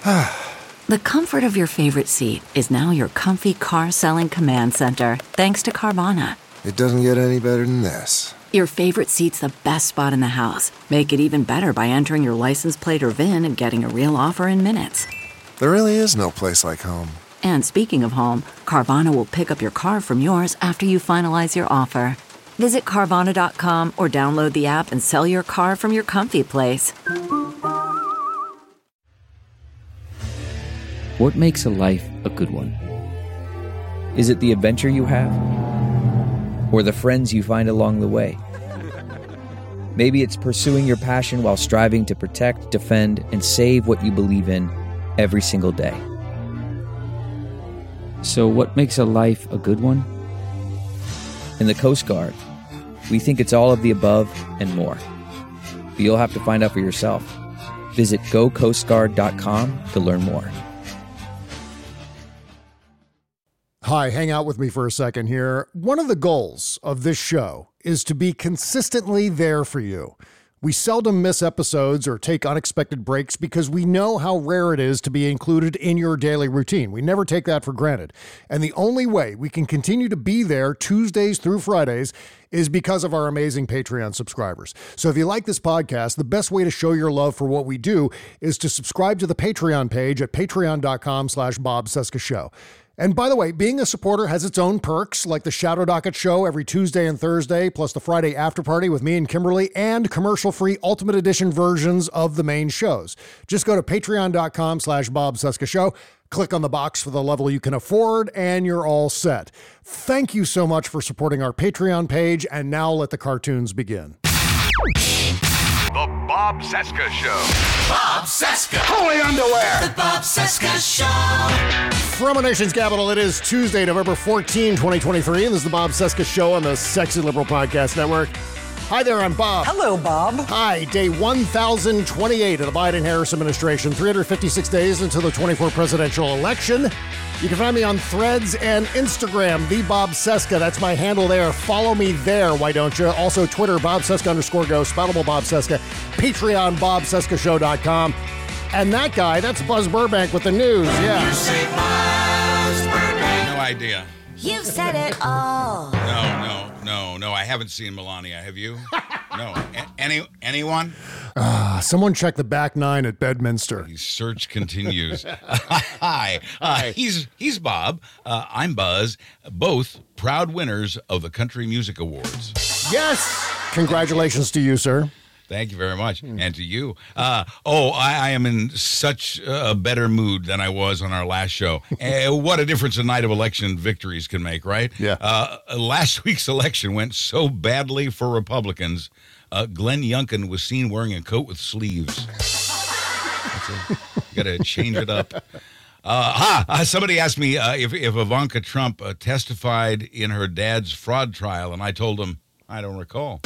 The comfort of your favorite seat is now your comfy car selling command center, thanks to Carvana. It doesn't get any better than this. Your favorite seat's the best spot in the house. Make it even better by entering your license plate or VIN and getting a real offer in minutes. There really is no place like home. And speaking of home, Carvana will pick up your car from yours after you finalize your offer. Visit Carvana.com or download the app and sell your car from your comfy place. What makes a life a good one? Is it the adventure you have? Or the friends you find along the way? Maybe it's pursuing your passion while striving to protect, defend, and save what you believe in every single day. So what makes a life a good one? In the Coast Guard, we think it's all of the above and more. But you'll have to find out for yourself. Visit gocoastguard.com to learn more. Hi, hang out with me for a second here. One of the goals of this show is to be consistently there for you. We seldom miss episodes or take unexpected breaks because we know how rare it is to be included in your daily routine. We never take that for granted. And the only way we can continue to be there Tuesdays through Fridays is because of our amazing Patreon subscribers. So if you like this podcast, the best way to show your love for what we do is to subscribe to the Patreon page at patreon.com/Bob Cesca Show. And by the way, being a supporter has its own perks, like the Shadow Docket show every Tuesday and Thursday, plus the Friday after party with me and Kimberly, and commercial-free Ultimate Edition versions of the main shows. Just go to patreon.com/Bob Cesca Show, click on the box for the level you can afford, and you're all set. Thank you so much for supporting our Patreon page, and now let the cartoons begin. The Bob Cesca Show. Bob Cesca. Holy underwear! The Bob Cesca Show. From a nation's capital, it is Tuesday, November 14, 2023, and this is the Bob Cesca Show on the Sexy Liberal Podcast Network. Hi there, I'm Bob. Hello, Bob. Hi, day 1028 of the Biden-Harris administration, 356 days until the 24 presidential election. You can find me on Threads and Instagram, the Bob Cesca. That's my handle there. Follow me there, why don't you? Also, Twitter, Bob Cesca_go, Spoutable Bob Cesca, Patreon, BobCescaShow.com. And that guy, that's Buzz Burbank with the news, yeah. You say Buzz Burbank. No idea. You've said it all. No. I haven't seen Melania. Have you? No. Anyone? Someone check the back nine at Bedminster. The search continues. Hi. He's Bob. I'm Buzz. Both proud winners of the Country Music Awards. Yes! Congratulations to you, sir. Thank you very much. And to you. I am in such a better mood than I was on our last show. What a difference a night of election victories can make, right? Yeah. Last week's election went so badly for Republicans, Glenn Youngkin was seen wearing a coat with sleeves. Got to change it up. Somebody asked me if Ivanka Trump testified in her dad's fraud trial, and I told him, I don't recall.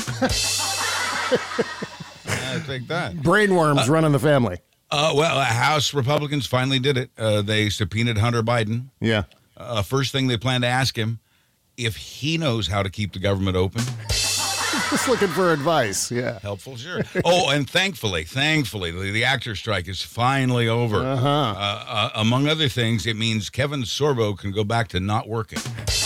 I think that. Brainworms running the family. House Republicans finally did it. They subpoenaed Hunter Biden. Yeah. First thing they plan to ask him, if he knows how to keep the government open. Just looking for advice, yeah. Helpful, sure. And thankfully, the actor strike is finally over. Among other things, it means Kevin Sorbo can go back to not working.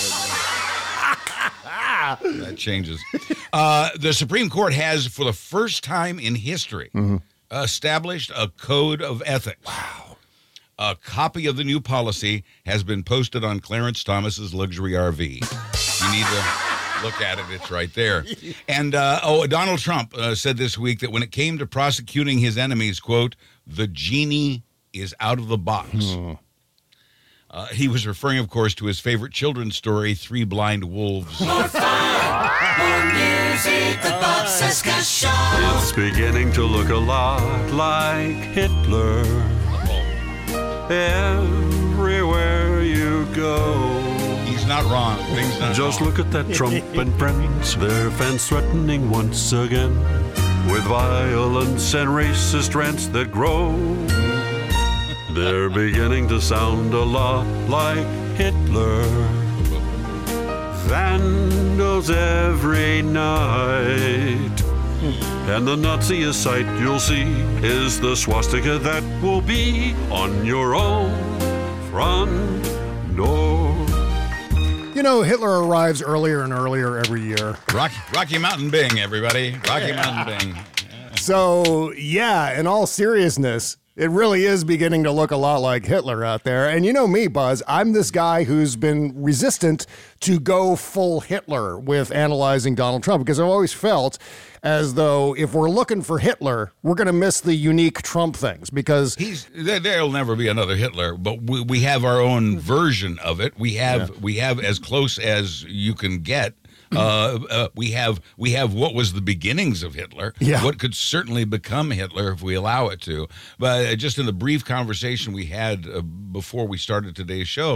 That changes. The Supreme Court has, for the first time in history, established a code of ethics. Wow. A copy of the new policy has been posted on Clarence Thomas's luxury RV. You need to look at it. It's right there. And, Donald Trump said this week that when it came to prosecuting his enemies, quote, the genie is out of the box. He was referring, of course, to his favorite children's story, Three Blind Wolves. More fun, more music, the Bob Cesca Show. It's beginning to look a lot like Hitler. Everywhere you go. He's not wrong. Things not Just wrong. look at that Trump and friends. Their fans threatening once again with violence and racist rants that grow. They're beginning to sound a lot like Hitler. Vandals every night. And the Naziest sight you'll see is the swastika that will be on your own front door. You know, Hitler arrives earlier and earlier every year. Rocky Mountain Bing, everybody. Rocky Mountain Bing. So, yeah, in all seriousness, it really is beginning to look a lot like Hitler out there. And you know me, Buzz, I'm this guy who's been resistant to go full Hitler with analyzing Donald Trump, because I've always felt as though if we're looking for Hitler, we're going to miss the unique Trump things, because there'll never be another Hitler, but we have our own version of it. We have as close as you can get. We have what was the beginnings of Hitler, what could certainly become Hitler if we allow it to. But just in the brief conversation we had before we started today's show,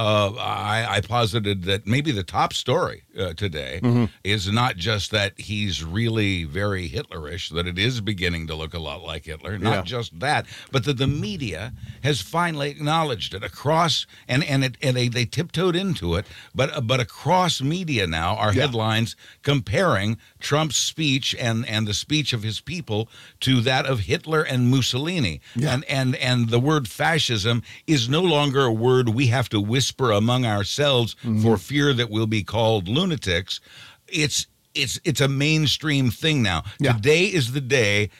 I posited that maybe the top story today is not just that he's really very Hitlerish, that it is beginning to look a lot like Hitler, not just that, but that the media has finally acknowledged it across, and they tiptoed into it, but across media now are headlines comparing Trump's speech and the speech of his people to that of Hitler and Mussolini. And the word fascism is no longer a word we have to whisper among ourselves for fear that we'll be called lunatics. It's a mainstream thing now. Today is the day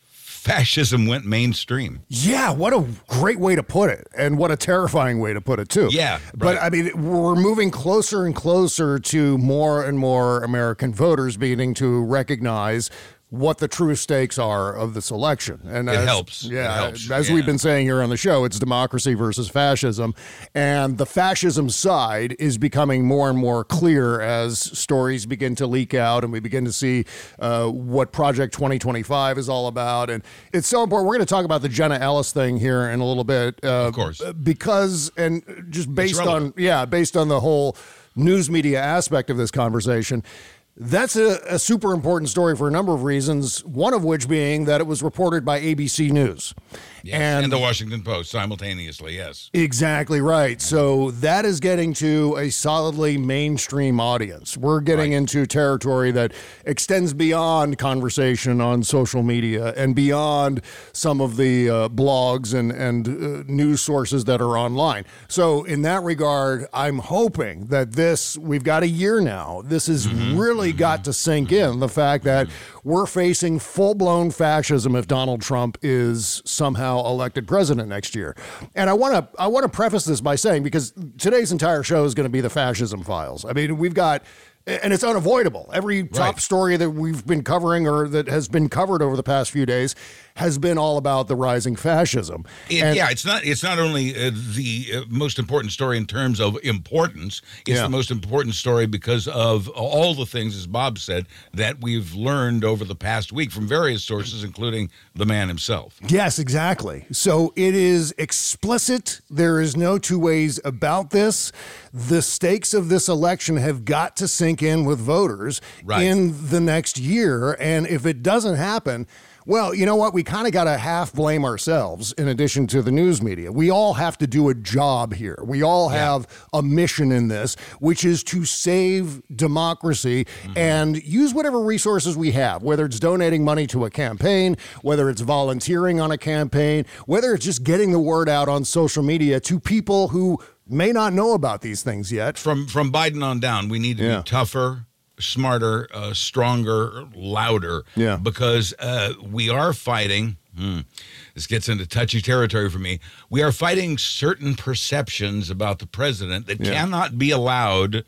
fascism went mainstream. Yeah, what a great way to put it, and what a terrifying way to put it, too. Yeah, But, I mean, we're moving closer and closer to more and more American voters beginning to recognize what the true stakes are of this election. And it helps. Yeah, it helps. As we've been saying here on the show, it's democracy versus fascism. And the fascism side is becoming more and more clear as stories begin to leak out and we begin to see what Project 2025 is all about. And it's so important. We're going to talk about the Jenna Ellis thing here in a little bit. Of course. Because, and just based on the whole news media aspect of this conversation, that's a super important story for a number of reasons, one of which being that it was reported by ABC News. Yes, and the Washington Post simultaneously, yes. Exactly right. So that is getting to a solidly mainstream audience. We're getting into territory that extends beyond conversation on social media and beyond some of the blogs and news sources that are online. So in that regard, I'm hoping that we've got a year now. This has really got to sink in, the fact that we're facing full-blown fascism if Donald Trump is somehow elected president next year. And I want to preface this by saying, because today's entire show is going to be the fascism files. I mean, we've got, and it's unavoidable. Every top story that we've been covering or that has been covered over the past few days has been all about the rising fascism. It's not only the most important story in terms of importance, it's the most important story because of all the things, as Bob said, that we've learned over the past week from various sources, including the man himself. Yes, exactly. So it is explicit. There is no two ways about this. The stakes of this election have got to sink in with voters in the next year. And if it doesn't happen, well, you know what? We kind of got to half blame ourselves in addition to the news media. We all have to do a job here. We all have a mission in this, which is to save democracy and use whatever resources we have, whether it's donating money to a campaign, whether it's volunteering on a campaign, whether it's just getting the word out on social media to people who may not know about these things yet. From Biden on down, we need to be tougher, smarter, stronger, louder, because we are fighting. This gets into touchy territory for me. We are fighting certain perceptions about the president that cannot be allowed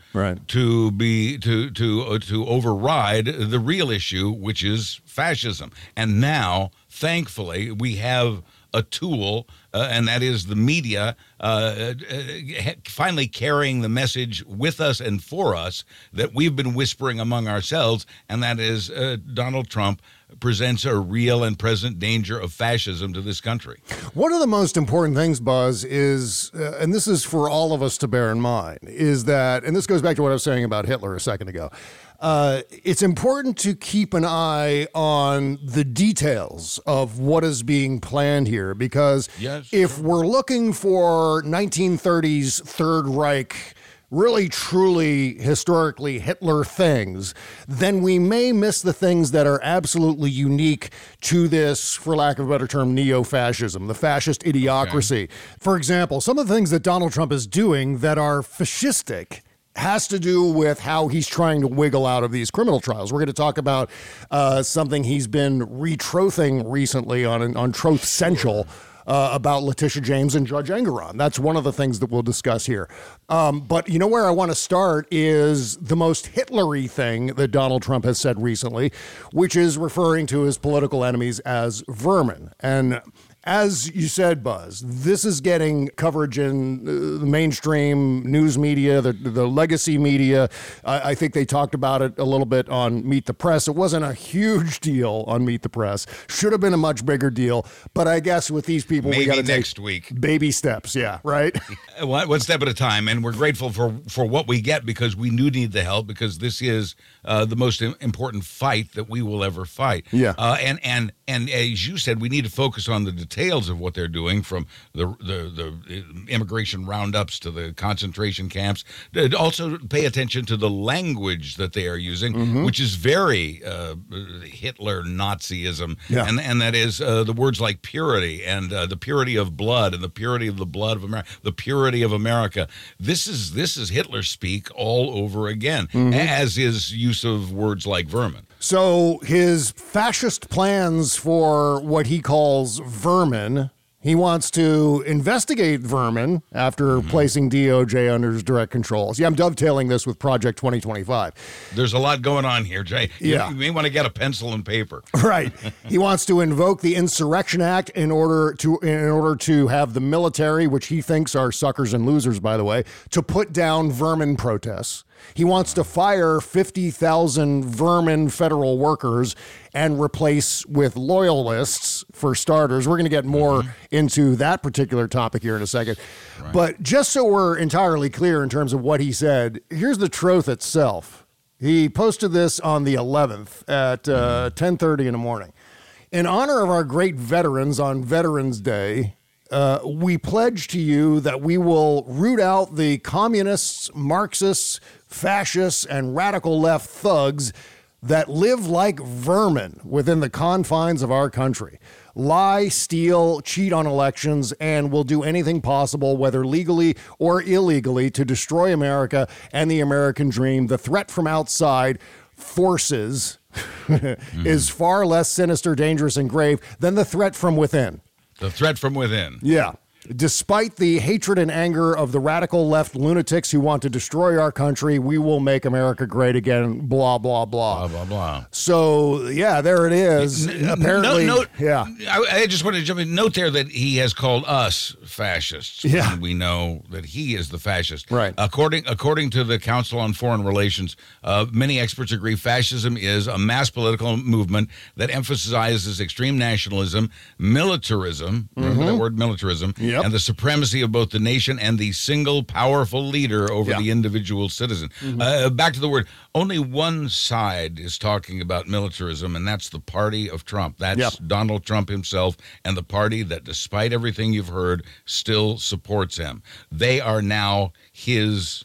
to override the real issue, which is fascism. And now, thankfully, we have a tool, and that is the media, finally carrying the message with us and for us that we've been whispering among ourselves, and that is Donald Trump presents a real and present danger of fascism to this country. One of the most important things, Buzz, is, and this is for all of us to bear in mind, is that, and this goes back to what I was saying about Hitler a second ago, it's important to keep an eye on the details of what is being planned here, because if we're looking for 1930s Third Reich really truly historically Hitler things, then we may miss the things that are absolutely unique to this, for lack of a better term, neo-fascism, the fascist idiocracy. Okay. For example, some of the things that Donald Trump is doing that are fascistic has to do with how he's trying to wiggle out of these criminal trials. We're going to talk about something he's been retrothing recently on Troth Central. About Letitia James and Judge Engoron. That's one of the things that we'll discuss here. But you know where I want to start is the most Hitler-y thing that Donald Trump has said recently, which is referring to his political enemies as vermin. And as you said, Buzz, this is getting coverage in the mainstream news media, the legacy media. I think they talked about it a little bit on Meet the Press. It wasn't a huge deal on Meet the Press. Should have been a much bigger deal. But I guess with these people, we got to take next week. Baby steps. Yeah, right? One step at a time. And we're grateful for what we get because we do need the help because this is the most important fight that we will ever fight. Yeah. And as you said, we need to focus on the details of what they're doing, from the immigration roundups to the concentration camps. Also pay attention to the language that they are using, which is very Hitler Nazism. Yeah. And that is the words like purity and the purity of blood and the purity of the blood of America, the purity of America. This is Hitler speak all over again, as is use of words like vermin. So his fascist plans for what he calls vermin, he wants to investigate vermin after placing DOJ under his direct control. See, I'm dovetailing this with Project 2025. There's a lot going on here, Jay. Yeah. You may want to get a pencil and paper. Right. He wants to invoke the Insurrection Act in order to have the military, which he thinks are suckers and losers, by the way, to put down vermin protests. He wants to fire 50,000 vermin federal workers and replace with loyalists, for starters. We're going to get more into that particular topic here in a second. Right. But just so we're entirely clear in terms of what he said, here's the truth itself. He posted this on the 11th at 10:30 in the morning. In honor of our great veterans on Veterans Day, we pledge to you that we will root out the communists, Marxists, fascists, and radical left thugs that live like vermin within the confines of our country. Lie, steal, cheat on elections, and will do anything possible, whether legally or illegally, to destroy America and the American dream. The threat from outside forces is far less sinister, dangerous, and grave than the threat from within. The threat from within. Yeah. Despite the hatred and anger of the radical left lunatics who want to destroy our country, we will make America great again, blah, blah, blah. Blah, blah, blah. So, yeah, there it is. Apparently, yeah. I just want to jump in. Note there that he has called us fascists. Yeah. And we know that he is the fascist. Right. According to the Council on Foreign Relations, many experts agree fascism is a mass political movement that emphasizes extreme nationalism, militarism, remember that word, militarism, and the supremacy of both the nation and the single powerful leader over the individual citizen. Back to the word, only one side is talking about militarism, and that's the party of Trump. That's Donald Trump himself and the party that, despite everything you've heard, still supports him. They are now his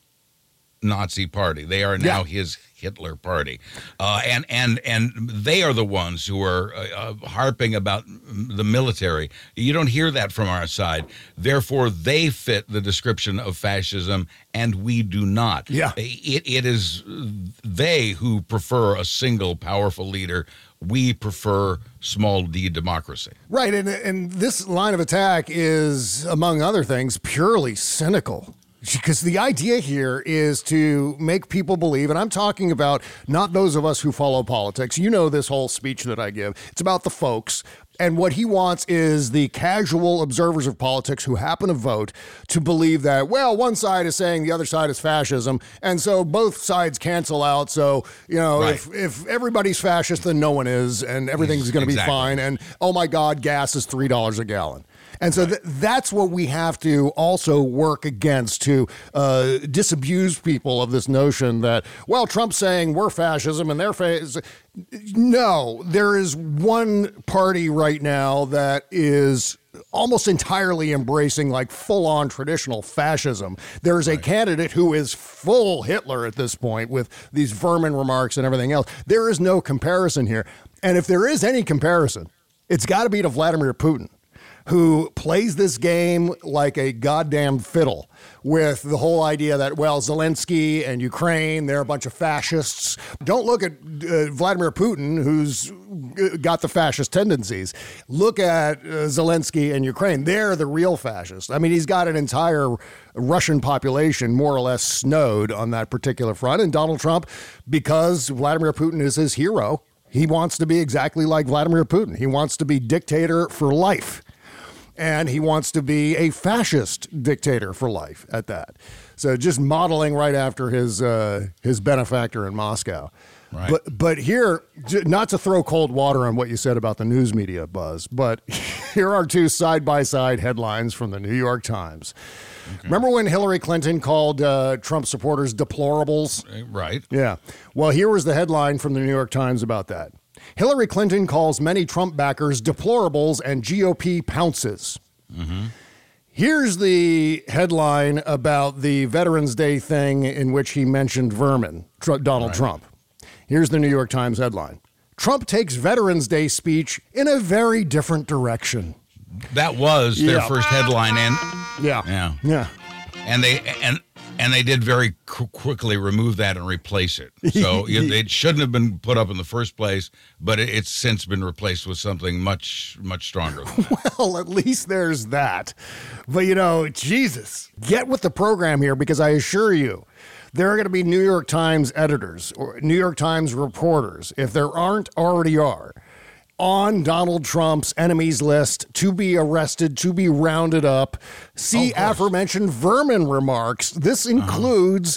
Nazi party. They are now his Hitler party. And they are the ones who are harping about the military. You don't hear that from our side. Therefore, they fit the description of fascism, and we do not. Yeah. It is they who prefer a single powerful leader. We prefer small d democracy. Right. And this line of attack is, among other things, purely cynical. Because the idea here is to make people believe, and I'm talking about not those of us who follow politics. You know this whole speech that I give. It's about the folks. And what he wants is the casual observers of politics who happen to vote to believe that, well, one side is saying the other side is fascism, and so both sides cancel out. So, you know, if everybody's fascist, then no one is, and everything's going to be fine. And, oh, my God, gas is $3 a gallon. And so that's what we have to also work against, to disabuse people of this notion that, well, Trump's saying we're fascism and they're No, there is one party right now that is almost entirely embracing like full-on traditional fascism. There's a candidate who is full Hitler at this point with these vermin remarks and everything else. There is no comparison here. And if there is any comparison, it's got to be to Vladimir Putin, who plays this game like a goddamn fiddle with the whole idea that, well, Zelensky and Ukraine, they're a bunch of fascists. Don't look at Vladimir Putin, who's got the fascist tendencies. Look at Zelensky and Ukraine. They're the real fascists. I mean, he's got an entire Russian population more or less snowed on that particular front. And Donald Trump, because Vladimir Putin is his hero, he wants to be exactly like Vladimir Putin. He wants to be dictator for life. And he wants to be a fascist dictator for life at that. So just modeling right after his benefactor in Moscow. Right. But here, not to throw cold water on what you said about the news media, Buzz, but here are two side-by-side headlines from the New York Times. Okay. Remember when Hillary Clinton called Trump supporters deplorables? Right. Yeah. Well, here was the headline from the New York Times about that. Hillary Clinton calls many Trump backers deplorables and GOP pounces. Mm-hmm. Here's the headline about the Veterans Day thing in which he mentioned vermin, Donald Trump. Here's the New York Times headline. Trump takes Veterans Day speech in a very different direction. That was their first headline. And Yeah. And they did very quickly remove that and replace it. So it shouldn't have been put up in the first place, but it's since been replaced with something much, much stronger. Well, at least there's that. But, Jesus, get with the program here, because I assure you, there are going to be New York Times editors or New York Times reporters, if there aren't already are, on Donald Trump's enemies list to be arrested, to be rounded up. See aforementioned vermin remarks. This includes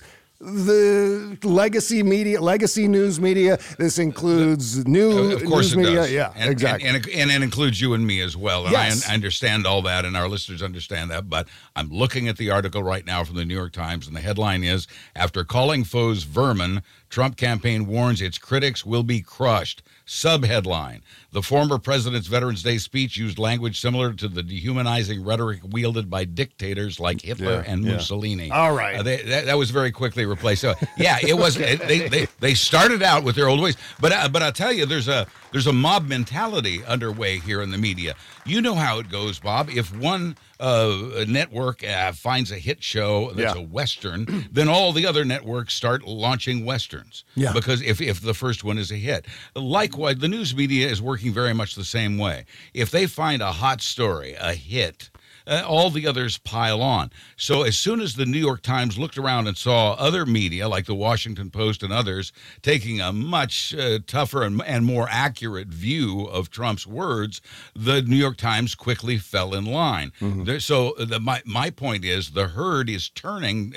the legacy news media. This includes news media. Does. Yeah, and, exactly. And it includes you and me as well. And yes. I understand all that, and our listeners understand that. But I'm looking at the article right now from the New York Times, and the headline is, after calling foes vermin, Trump campaign warns its critics will be crushed. Subheadline: the former president's Veterans Day speech used language similar to the dehumanizing rhetoric wielded by dictators like Hitler and Mussolini. All right. That was very quickly replaced. So, it was. They started out with their old ways, but I'll tell you, there's a mob mentality underway here in the media. You know how it goes, Bob. If one network finds a hit show that's a Western, then all the other networks start launching Westerns. Yeah. Because if the first one is a hit. Likewise, the news media is working very much the same way. If they find a hot story, a hit, all the others pile on. So as soon as the New York Times looked around and saw other media, like the Washington Post and others, taking a much tougher and more accurate view of Trump's words, the New York Times quickly fell in line. Mm-hmm. My point is, the herd is turning.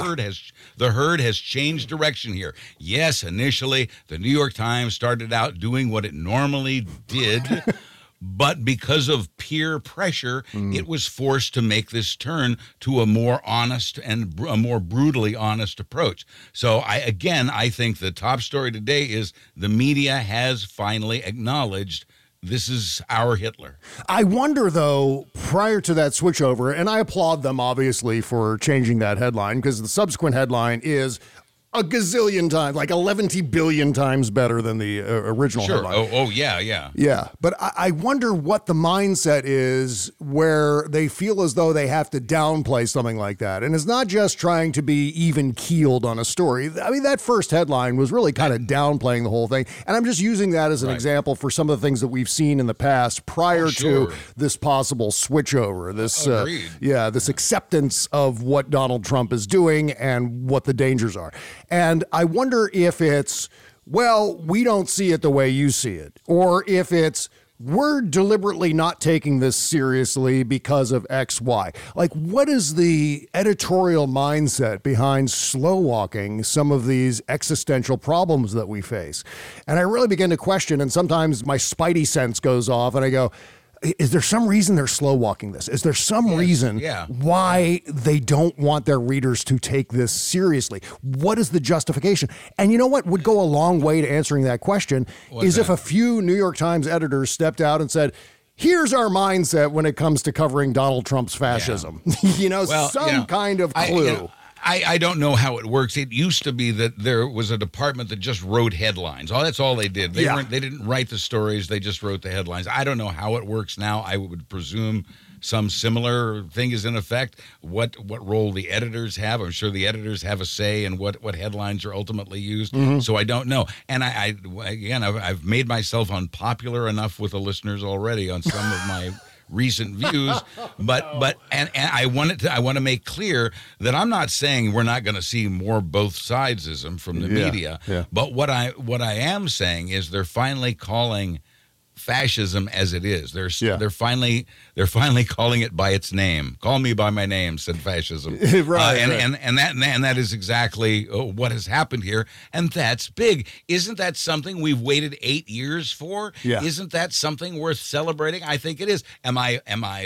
The herd has changed direction here. Yes, initially the New York Times started out doing what it normally did. But because of peer pressure, it was forced to make this turn to a more honest and a more brutally honest approach. So I think the top story today is the media has finally acknowledged this is our Hitler. I wonder, though, prior to that switchover, and I applaud them, obviously, for changing that headline, because the subsequent headline is a gazillion times, like 11 billion times better than the original headline. Yeah. Yeah, but I wonder what the mindset is where they feel as though they have to downplay something like that. And it's not just trying to be even-keeled on a story. I mean, that first headline was really kind of downplaying the whole thing. And I'm just using that as an example for some of the things that we've seen in the past prior to this possible switchover, this acceptance of what Donald Trump is doing and what the dangers are. And I wonder if it's, well, we don't see it the way you see it, or if it's, we're deliberately not taking this seriously because of X, Y. Like, what is the editorial mindset behind slow walking some of these existential problems that we face? And I really begin to question, and sometimes my spidey sense goes off and I go, is there some reason they're slow walking this? Is there some reason why they don't want their readers to take this seriously? What is the justification? And you know what would go a long way to answering that question if a few New York Times editors stepped out and said, here's our mindset when it comes to covering Donald Trump's fascism. Kind of clue. I don't know how it works. It used to be that there was a department that just wrote headlines. That's all they did. They didn't write the stories. They just wrote the headlines. I don't know how it works now. I would presume some similar thing is in effect. What role the editors have. I'm sure the editors have a say in what headlines are ultimately used. Mm-hmm. So I don't know. And I've made myself unpopular enough with the listeners already on some of my recent views, but I want to make clear that I'm not saying we're not going to see more both sidesism from the media. Yeah. But what I am saying is they're finally calling fascism as it is. They're finally calling it by its name. Call me by my name, said fascism. Right. And that is exactly what has happened here, and that's big. Isn't that something we've waited 8 years for? Yeah. Isn't that something worth celebrating? I think it is. Am I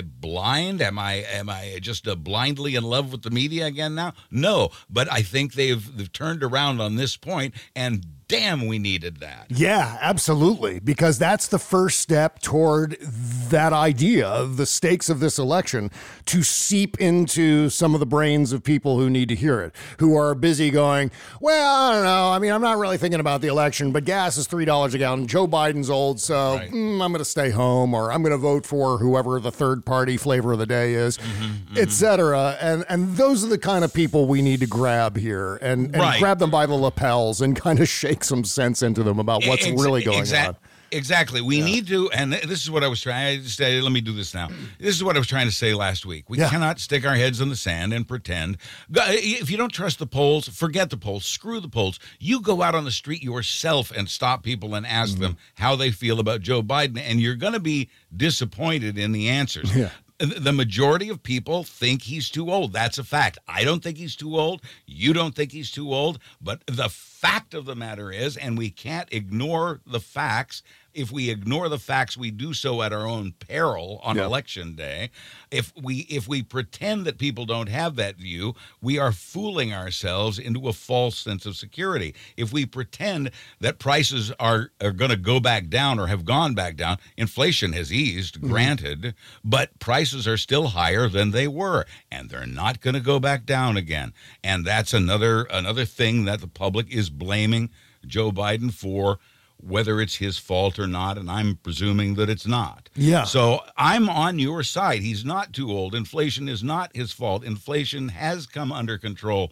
blind? Am I just blindly in love with the media again now? No, but I think they've turned around on this point, and damn, we needed that. Yeah, absolutely. Because that's the first step toward that idea of the stakes of this election to seep into some of the brains of people who need to hear it, who are busy going, well, I don't know. I mean, I'm not really thinking about the election, but gas is $3 a gallon. Joe Biden's old, so I'm going to stay home, or I'm going to vote for whoever the third party flavor of the day is, et cetera. And those are the kind of people we need to grab here and grab them by the lapels and kind of shake some sense into them about what's really going on. Exactly. We need to, and this is what I was trying to say. Let me do this now. This is what I was trying to say last week. We cannot stick our heads in the sand and pretend. If you don't trust the polls, forget the polls. Screw the polls. You go out on the street yourself and stop people and ask them how they feel about Joe Biden, and you're going to be disappointed in the answers. Yeah. The majority of people think he's too old. That's a fact. I don't think he's too old. You don't think he's too old. But the fact of the matter is, and we can't ignore the facts. If we ignore the facts, we do so at our own peril on Election Day. If we pretend that people don't have that view, we are fooling ourselves into a false sense of security. If we pretend that prices are going to go back down or have gone back down, inflation has eased, granted, but prices are still higher than they were, and they're not going to go back down again. And that's another thing that the public is blaming Joe Biden for, whether it's his fault or not, and I'm presuming that it's not. Yeah. So I'm on your side. He's not too old. Inflation is not his fault. Inflation has come under control.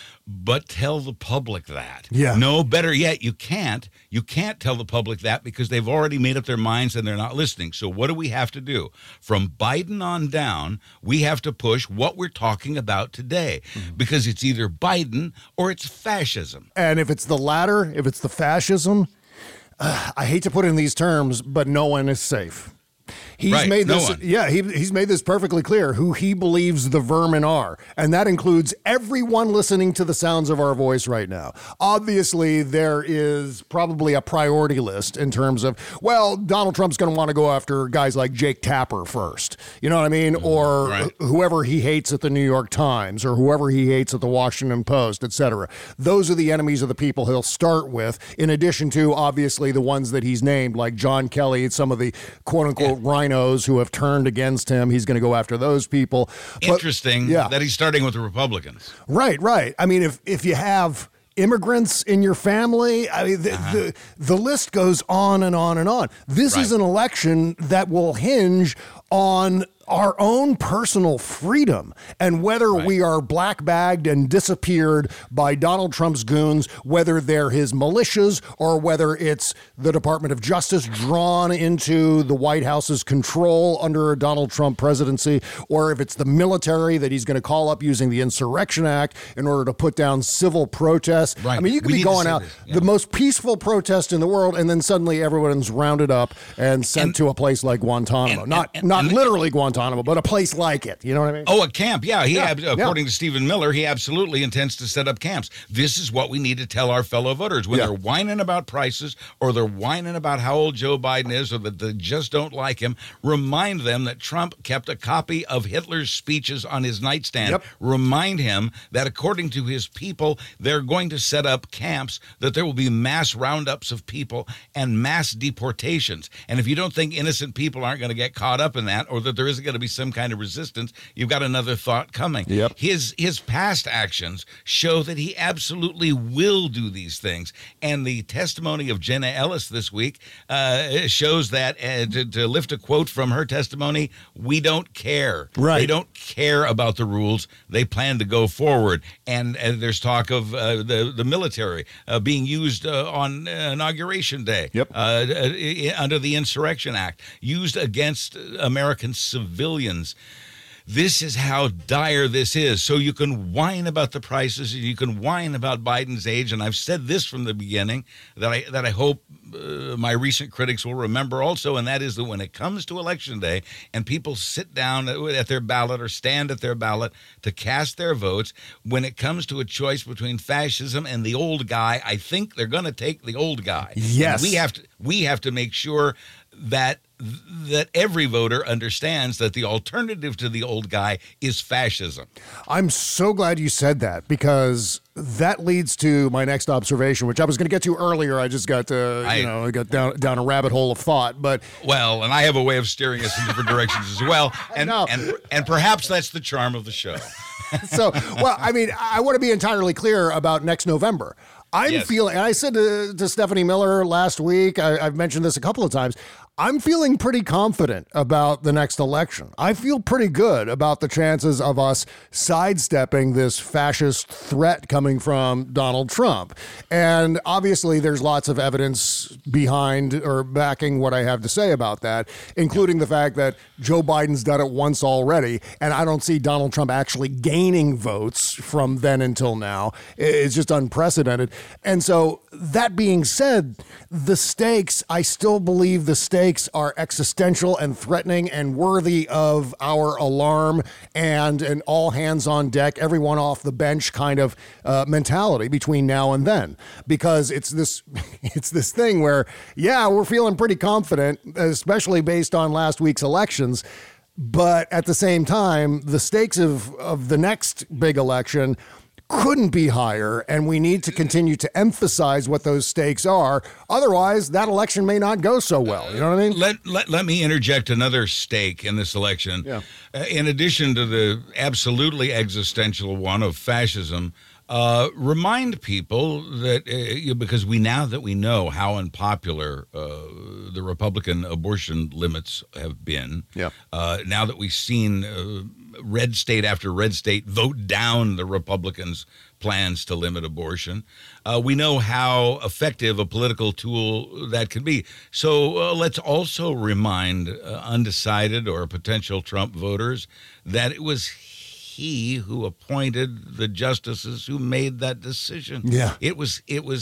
But tell the public that. Yeah. No, better yet, you can't. You can't tell the public that because they've already made up their minds and they're not listening. So what do we have to do? From Biden on down, we have to push what we're talking about today because it's either Biden or it's fascism. And if it's the latter, if it's the fascism, I hate to put it in these terms, but no one is safe. He's made this, he's made this perfectly clear who he believes the vermin are. And that includes everyone listening to the sounds of our voice right now. Obviously, there is probably a priority list in terms of, well, Donald Trump's going to want to go after guys like Jake Tapper first. You know what I mean? Or whoever he hates at the New York Times or whoever he hates at the Washington Post, et cetera. Those are the enemies of the people he'll start with, in addition to, obviously, the ones that he's named, like John Kelly, some of the quote-unquote rhinos who have turned against him. He's going to go after those people. Interesting that he's starting with the Republicans. Right. I mean, if you have immigrants in your family, I mean, the list goes on and on and on. This is an election that will hinge on our own personal freedom and whether we are black bagged and disappeared by Donald Trump's goons, whether they're his militias or whether it's the Department of Justice drawn into the White House's control under a Donald Trump presidency, or if it's the military that he's going to call up using the Insurrection Act in order to put down civil protests. I mean, you could be going out the most peaceful protest in the world, and then suddenly everyone's rounded up and sent to a place like Guantanamo. Not literally Guantanamo, Guantanamo, but a place like it. You know what I mean? Oh, a camp. Yeah. According to Stephen Miller, he absolutely intends to set up camps. This is what we need to tell our fellow voters when they're whining about prices or they're whining about how old Joe Biden is or that they just don't like him. Remind them that Trump kept a copy of Hitler's speeches on his nightstand. Yep. Remind him that according to his people, they're going to set up camps, that there will be mass roundups of people and mass deportations. And if you don't think innocent people aren't going to get caught up in that or that there isn't going to be some kind of resistance, you've got another thought coming. Yep. His past actions show that he absolutely will do these things. And the testimony of Jenna Ellis this week shows that, to lift a quote from her testimony, we don't care. Right. They don't care about the rules. They plan to go forward. And there's talk of the military being used on Inauguration Day under the Insurrection Act, used against American civilians. This is how dire this is. So you can whine about the prices, and you can whine about Biden's age. And I've said this from the beginning that I hope my recent critics will remember also, and that is that when it comes to Election Day and people sit down at their ballot or stand at their ballot to cast their votes, when it comes to a choice between fascism and the old guy, I think they're going to take the old guy. Yes. And we have to make sure that every voter understands that the alternative to the old guy is fascism. I'm so glad you said that, because that leads to my next observation, which I was going to get to earlier. I just got got down a rabbit hole of thought. But and I have a way of steering us in different directions as well. And perhaps that's the charm of the show. I want to be entirely clear about next November. I'm feeling, and I said to Stephanie Miller last week, I've mentioned this a couple of times, I'm feeling pretty confident about the next election. I feel pretty good about the chances of us sidestepping this fascist threat coming from Donald Trump. And obviously there's lots of evidence behind or backing what I have to say about that, including the fact that Joe Biden's done it once already, and I don't see Donald Trump actually gaining votes from then until now. It's just unprecedented. And so that being said, the stakes, I still believe the stakes are existential and threatening and worthy of our alarm and an all hands on deck, everyone off the bench kind of mentality between now and then, because it's this thing where, we're feeling pretty confident, especially based on last week's elections. But at the same time, the stakes of the next big election couldn't be higher, and we need to continue to emphasize what those stakes are. Otherwise, that election may not go so well. You know what I mean? Let me interject another stake in this election. Yeah. In addition to the absolutely existential one of fascism, remind people that because now that we know how unpopular the Republican abortion limits have been, now that we've seen red state after red state vote down the Republicans' plans to limit abortion, we know how effective a political tool that can be. So let's also remind undecided or potential Trump voters that it was he who appointed the justices who made that decision. Yeah. It was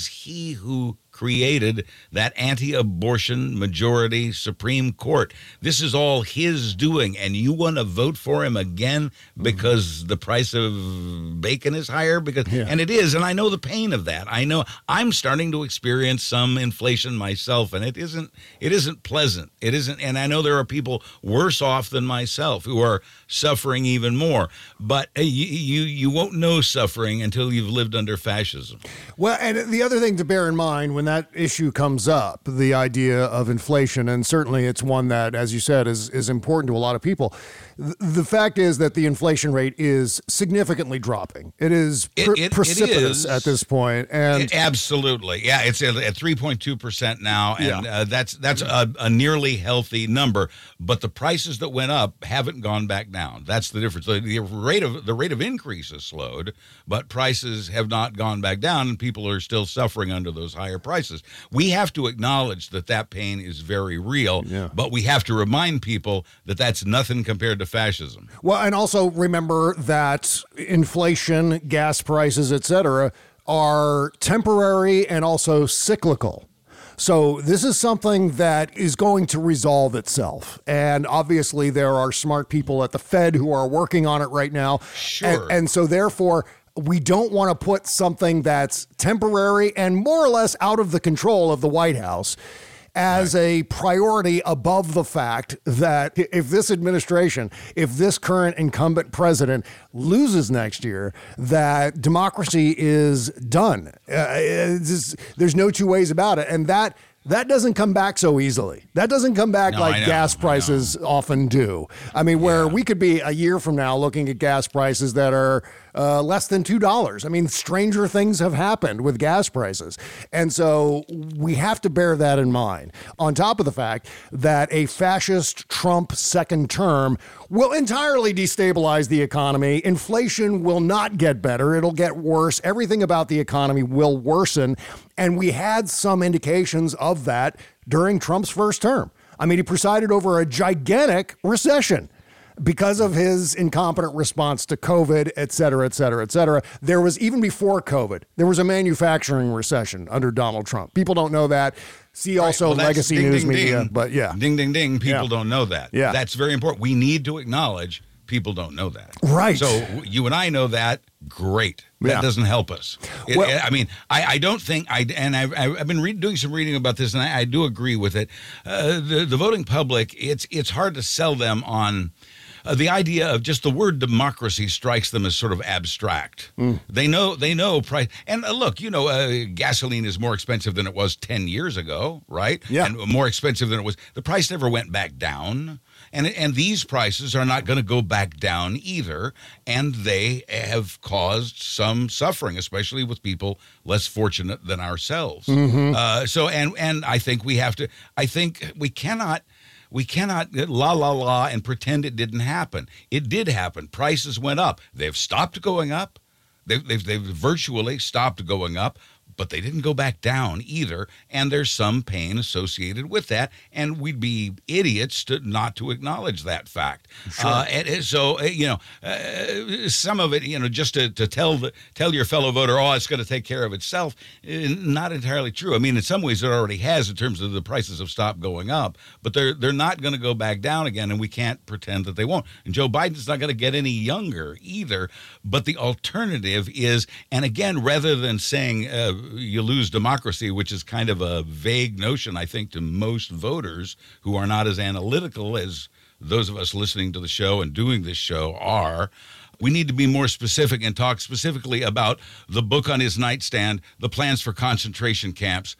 he who created that anti-abortion majority Supreme Court. This is all his doing, and you want to vote for him again because the price of bacon is higher? And it is, and I know the pain of that. I know I'm starting to experience some inflation myself, and it isn't pleasant. It isn't, and I know there are people worse off than myself who are suffering even more. But you won't know suffering until you've lived under fascism. Well, and the other thing to bear in mind when that issue comes up, the idea of inflation, and certainly it's one that, as you said, is important to a lot of people. The fact is that the inflation rate is significantly dropping. It is precipitous at this point. And absolutely. Yeah, it's at 3.2% now, and that's a nearly healthy number. But the prices that went up haven't gone back down. That's the difference. The rate of increase has slowed, but prices have not gone back down, and people are still suffering under those higher prices. We have to acknowledge that pain is very real, but we have to remind people that that's nothing compared to fascism. Well, and also remember that inflation, gas prices, et cetera, are temporary and also cyclical. So this is something that is going to resolve itself. And obviously there are smart people at the Fed who are working on it right now. Sure. And so therefore, we don't want to put something that's temporary and more or less out of the control of the White House as a priority above the fact that if this administration, if this current incumbent president loses next year, that democracy is done. There's no two ways about it. And that doesn't come back so easily. That doesn't come back like gas prices often do. I mean, where we could be a year from now looking at gas prices that are less than $2. I mean, stranger things have happened with gas prices. And so we have to bear that in mind. On top of the fact that a fascist Trump second term will entirely destabilize the economy. Inflation will not get better. It'll get worse. Everything about the economy will worsen. And we had some indications of that during Trump's first term. I mean, he presided over a gigantic recession because of his incompetent response to COVID, et cetera, et cetera, et cetera. There was, even before COVID, there was a manufacturing recession under Donald Trump. People don't know that. See also legacy news media, but yeah. Ding, ding, ding. People don't know that. Yeah. That's very important. We need to acknowledge people don't know that. Right. So you and I know that. Great. That doesn't help us. I don't think, and I've been doing some reading about this, and I do agree with it. The voting public, it's hard to sell them on the idea of just the word democracy strikes them as sort of abstract. They know price. And look, gasoline is more expensive than it was 10 years ago, right? Yeah. And more expensive than it was. The price never went back down. And these prices are not going to go back down either. And they have caused some suffering, especially with people less fortunate than ourselves. So I think we cannot la and pretend it didn't happen. It did happen. Prices went up. They've stopped going up. They've virtually stopped going up, but they didn't go back down either. And there's some pain associated with that. And we'd be idiots not to acknowledge that fact. Sure. Some of it, just to tell your fellow voter, it's going to take care of itself, not entirely true. I mean, in some ways it already has in terms of the prices have stopped going up, but they're not going to go back down again, and we can't pretend that they won't. And Joe Biden's not going to get any younger either. But the alternative is, and again, rather than saying you lose democracy, which is kind of a vague notion, I think, to most voters who are not as analytical as those of us listening to the show and doing this show are, we need to be more specific and talk specifically about the book on his nightstand, the plans for concentration camps,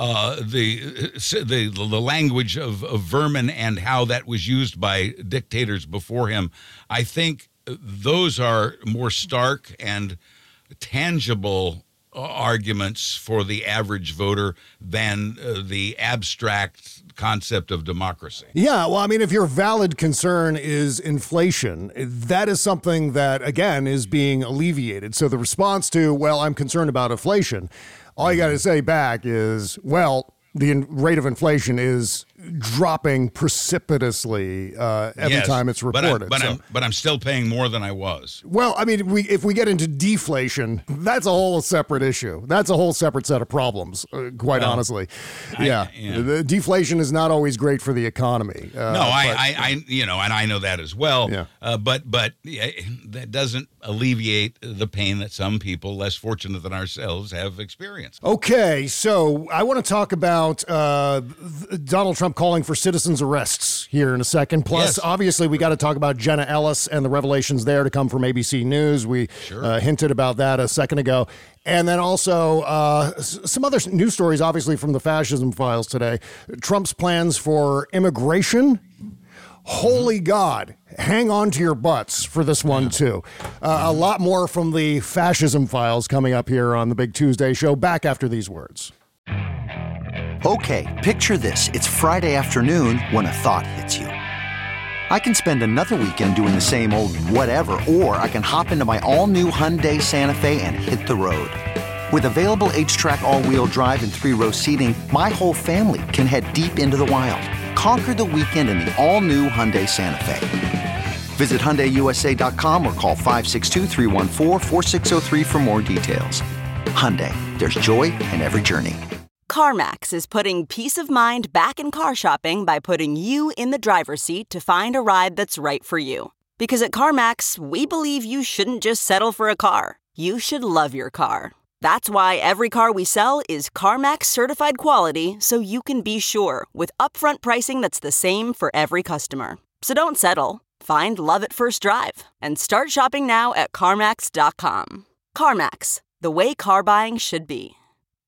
the language of vermin and how that was used by dictators before him. I think those are more stark and tangible arguments for the average voter than the abstract concept of democracy. Yeah, well, I mean, if your valid concern is inflation, that is something that, again, is being alleviated. So the response to, well, I'm concerned about inflation, all you got to say back is, well, the rate of inflation is dropping precipitously every time it's reported. But I'm still paying more than I was. Well, I mean, if we get into deflation, that's a whole separate issue. That's a whole separate set of problems, quite honestly. The deflation is not always great for the economy. I know that as well. Yeah. But that doesn't alleviate the pain that some people less fortunate than ourselves have experienced. Okay, so I want to talk about Donald Trump calling for citizens' arrests here in a second. Plus, obviously, we got to talk about Jenna Ellis and the revelations there to come from ABC News. We hinted about that a second ago. And then also some other news stories, obviously, from the fascism files today. Trump's plans for immigration. Holy God, hang on to your butts for this one, too. A lot more from the fascism files coming up here on the Big Tuesday show. Back after these words. Okay, picture this. It's Friday afternoon when a thought hits you. I can spend another weekend doing the same old whatever, or I can hop into my all-new Hyundai Santa Fe and hit the road. With available H-Track all-wheel drive and 3-row seating, my whole family can head deep into the wild. Conquer the weekend in the all-new Hyundai Santa Fe. Visit HyundaiUSA.com or call 562-314-4603 for more details. Hyundai, there's joy in every journey. CarMax is putting peace of mind back in car shopping by putting you in the driver's seat to find a ride that's right for you. Because at CarMax, we believe you shouldn't just settle for a car. You should love your car. That's why every car we sell is CarMax certified quality, so you can be sure with upfront pricing that's the same for every customer. So don't settle. Find love at first drive and start shopping now at CarMax.com. CarMax, the way car buying should be.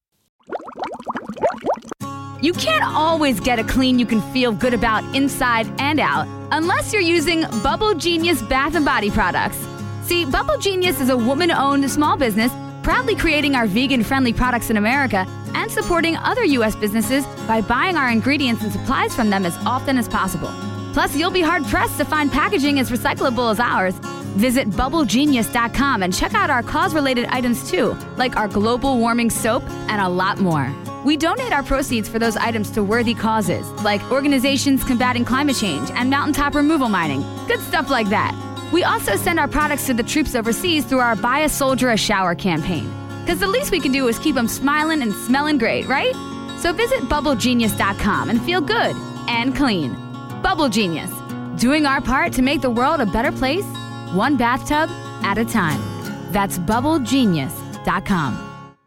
You can't always get a clean you can feel good about inside and out unless you're using Bubble Genius Bath and Body products. See, Bubble Genius is a woman-owned small business proudly creating our vegan-friendly products in America and supporting other U.S. businesses by buying our ingredients and supplies from them as often as possible. Plus, you'll be hard-pressed to find packaging as recyclable as ours. Visit BubbleGenius.com and check out our cause-related items too, like our global warming soap and a lot more. We donate our proceeds for those items to worthy causes, like organizations combating climate change and mountaintop removal mining. Good stuff like that. We also send our products to the troops overseas through our Buy a Soldier a Shower campaign. Because the least we can do is keep them smiling and smelling great, right? So visit BubbleGenius.com and feel good and clean. Bubble Genius, doing our part to make the world a better place, one bathtub at a time. That's BubbleGenius.com.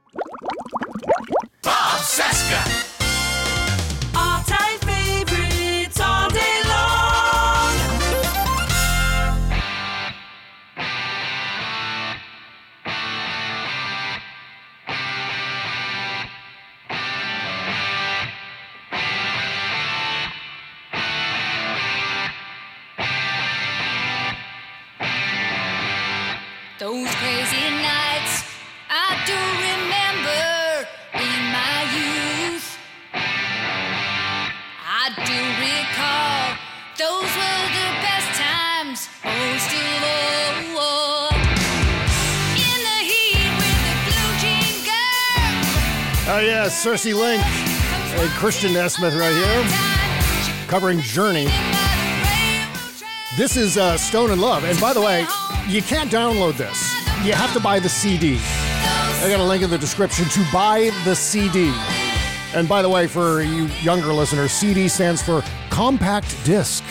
Bob Cesca. All-time favorites all day long. Those crazy nights I do remember in my youth. I do recall those were the best times. Oh, still, in the heat with the blue jean girl. Oh, yeah, Cersei Link and Christian Nesmith right here, covering Journey. This is Stone in Love. And by the way, you can't download this. You have to buy the CD. I got a link in the description to buy the CD. And by the way, for you younger listeners, CD stands for compact disc.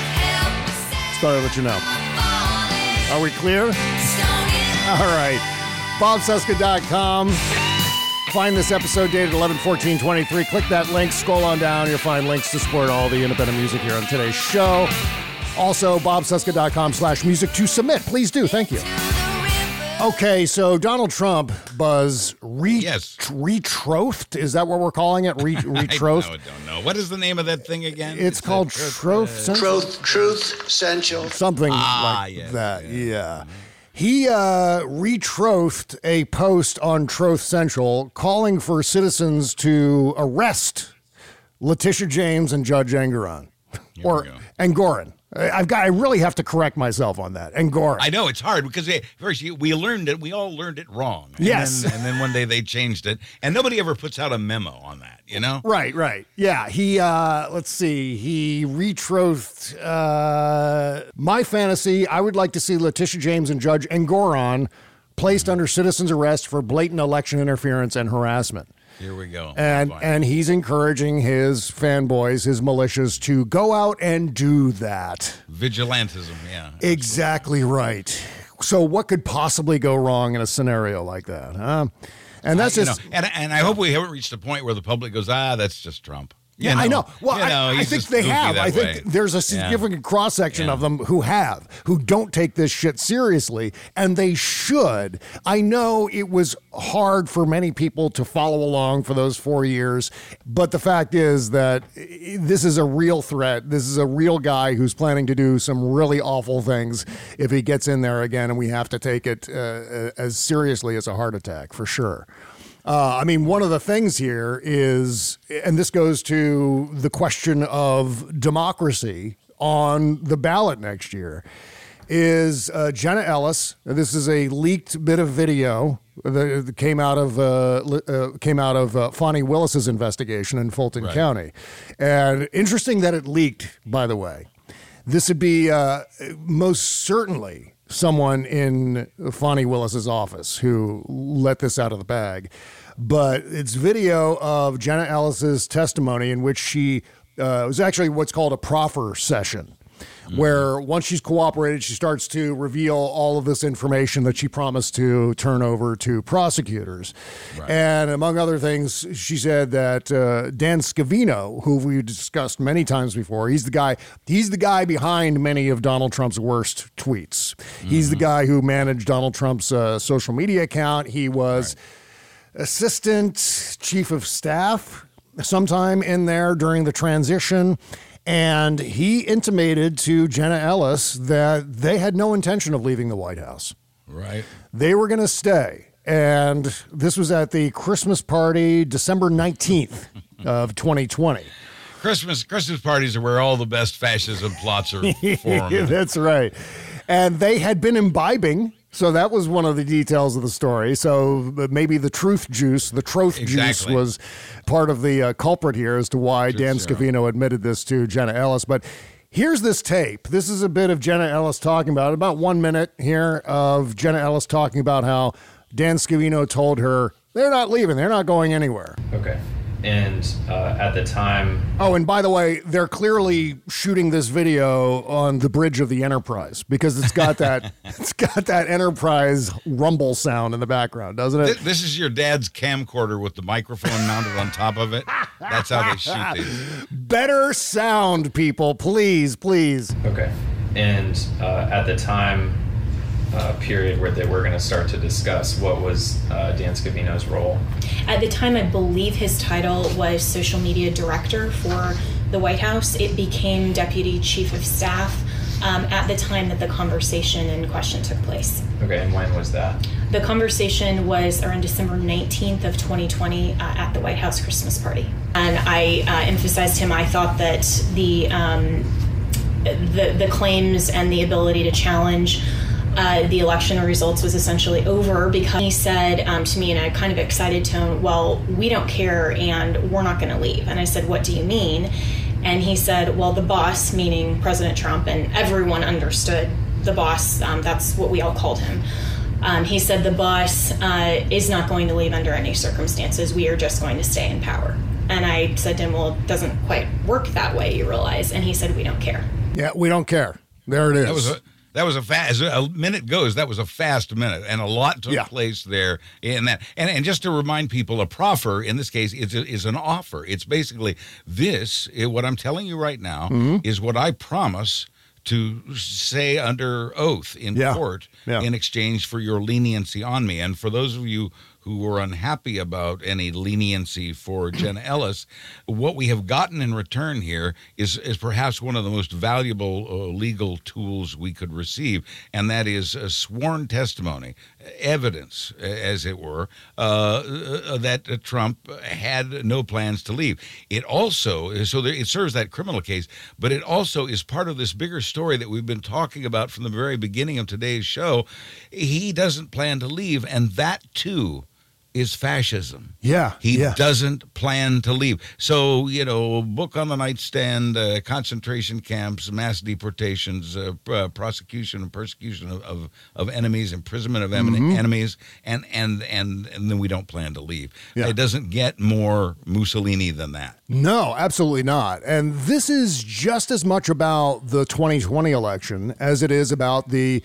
Just thought I'd let you know. Are we clear? All right. BobCesca.com. Find this episode dated 11/14/23. Click that link, scroll on down. You'll find links to support all the independent music here on today's show. Also, BobCesca.com/music to submit. Please do. Thank you. Okay, so Donald Trump, Buzz, retrothed? Is that what we're calling it? Retrothed? I don't know. What is the name of that thing again? It's called Truth Central. Something like that, yeah. He retrothed a post on Truth Central calling for citizens to arrest Letitia James and Judge Engoron. Engoron. I really have to correct myself on that. Engoron. I know it's hard because first we all learned it wrong. Yes. And then one day they changed it, and nobody ever puts out a memo on that, you know? Right. Yeah, he, let's see, he retrothed, my fantasy, I would like to see Letitia James and Judge Engoron placed under citizen's arrest for blatant election interference and harassment. Here we go. And he's encouraging his fanboys, his militias, to go out and do that. Vigilantism, yeah. Exactly right. So what could possibly go wrong in a scenario like that, huh? And that's just... And I hope we haven't reached a point where the public goes, that's just Trump. Yeah, I know. Well, I think they have. I think there's a significant cross-section of them who don't take this shit seriously, and they should. I know it was hard for many people to follow along for those 4 years, but the fact is that this is a real threat. This is a real guy who's planning to do some really awful things if he gets in there again, and we have to take it as seriously as a heart attack, for sure. I mean, one of the things here is, and this goes to the question of democracy on the ballot next year, is Jenna Ellis. This is a leaked bit of video that came out of Fani Willis's investigation in Fulton County. And interesting that it leaked, by the way. This would be most certainly someone in Fani Willis's office who let this out of the bag. But it's video of Jenna Ellis's testimony in which she it was actually what's called a proffer session, where once she's cooperated, she starts to reveal all of this information that she promised to turn over to prosecutors. Right. And among other things, she said that Dan Scavino, who we've discussed many times before, he's the guy behind many of Donald Trump's worst tweets. He's the guy who managed Donald Trump's social media account. He was assistant chief of staff sometime in there during the transition. And he intimated to Jenna Ellis that they had no intention of leaving the White House. Right. They were going to stay. And this was at the Christmas party, December 19th of 2020. Christmas parties are where all the best fascism plots are formed. That's right. And they had been imbibing. So that was one of the details of the story. So maybe the truth juice was part of the culprit here as to why Dan Scavino admitted this to Jenna Ellis. But here's this tape. This is a bit of Jenna Ellis talking about 1 minute here of Jenna Ellis talking about how Dan Scavino told her they're not leaving. They're not going anywhere. Okay. And at the time... Oh, and by the way, they're clearly shooting this video on the bridge of the Enterprise because it's got that Enterprise rumble sound in the background, doesn't it? This is your dad's camcorder with the microphone mounted on top of it. That's how they shoot these. Better sound, people, please. Okay. And at the time period where they were going to start to discuss, what was Dan Scavino's role? At the time, I believe his title was social media director for the White House. It became deputy chief of staff at the time that the conversation in question took place. Okay, and when was that? The conversation was around December 19th of 2020 at the White House Christmas party. And I emphasized him. I thought that the claims and the ability to challenge the election results was essentially over because he said to me in a kind of excited tone, well, we don't care and we're not going to leave. And I said, what do you mean? And he said, well, the boss, meaning President Trump, and everyone understood the boss, that's what we all called him. He said the boss is not going to leave under any circumstances. We are just going to stay in power. And I said to him, well, it doesn't quite work that way, you realize. And he said, we don't care. Yeah, we don't care. There it is. That was as a minute goes, that was a fast minute, and a lot took place there in that. And just to remind people, a proffer, in this case, is an offer. It's basically what I'm telling you right now is what I promise to say under oath in court in exchange for your leniency on me. And for those of you who were unhappy about any leniency for Jenna Ellis, what we have gotten in return here is perhaps one of the most valuable legal tools we could receive, and that is a sworn testimony, evidence, as it were, that Trump had no plans to leave. It also, it serves that criminal case, but it also is part of this bigger story that we've been talking about from the very beginning of today's show. He doesn't plan to leave, and that, too, is fascism. He doesn't plan to leave. So, book on the nightstand, concentration camps, mass deportations, prosecution and persecution of enemies, imprisonment of enemies, and then we don't plan to leave. It doesn't get more Mussolini than that. No, absolutely not. And this is just as much about the 2020 election as it is about the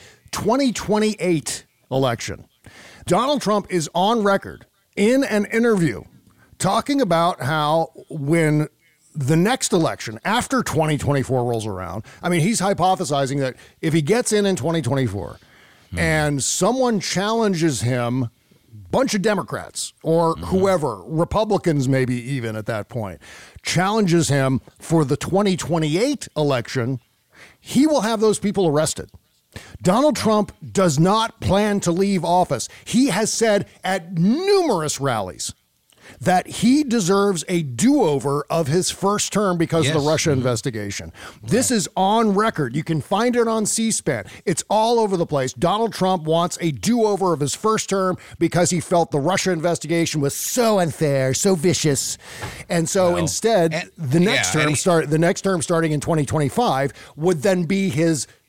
2028 election. Donald Trump is on record in an interview talking about how when the next election, after 2024 rolls around, I mean, he's hypothesizing that if he gets in 2024 and someone challenges him, bunch of Democrats or whoever, Republicans maybe even at that point, challenges him for the 2028 election, he will have those people arrested. Donald Trump does not plan to leave office. He has said at numerous rallies that he deserves a do-over of his first term because of the Russia investigation. This is on record. You can find it on C-SPAN. It's all over the place. Donald Trump wants a do-over of his first term because he felt the Russia investigation was so unfair, so vicious. And so instead, the next term starting in 2025 would then be his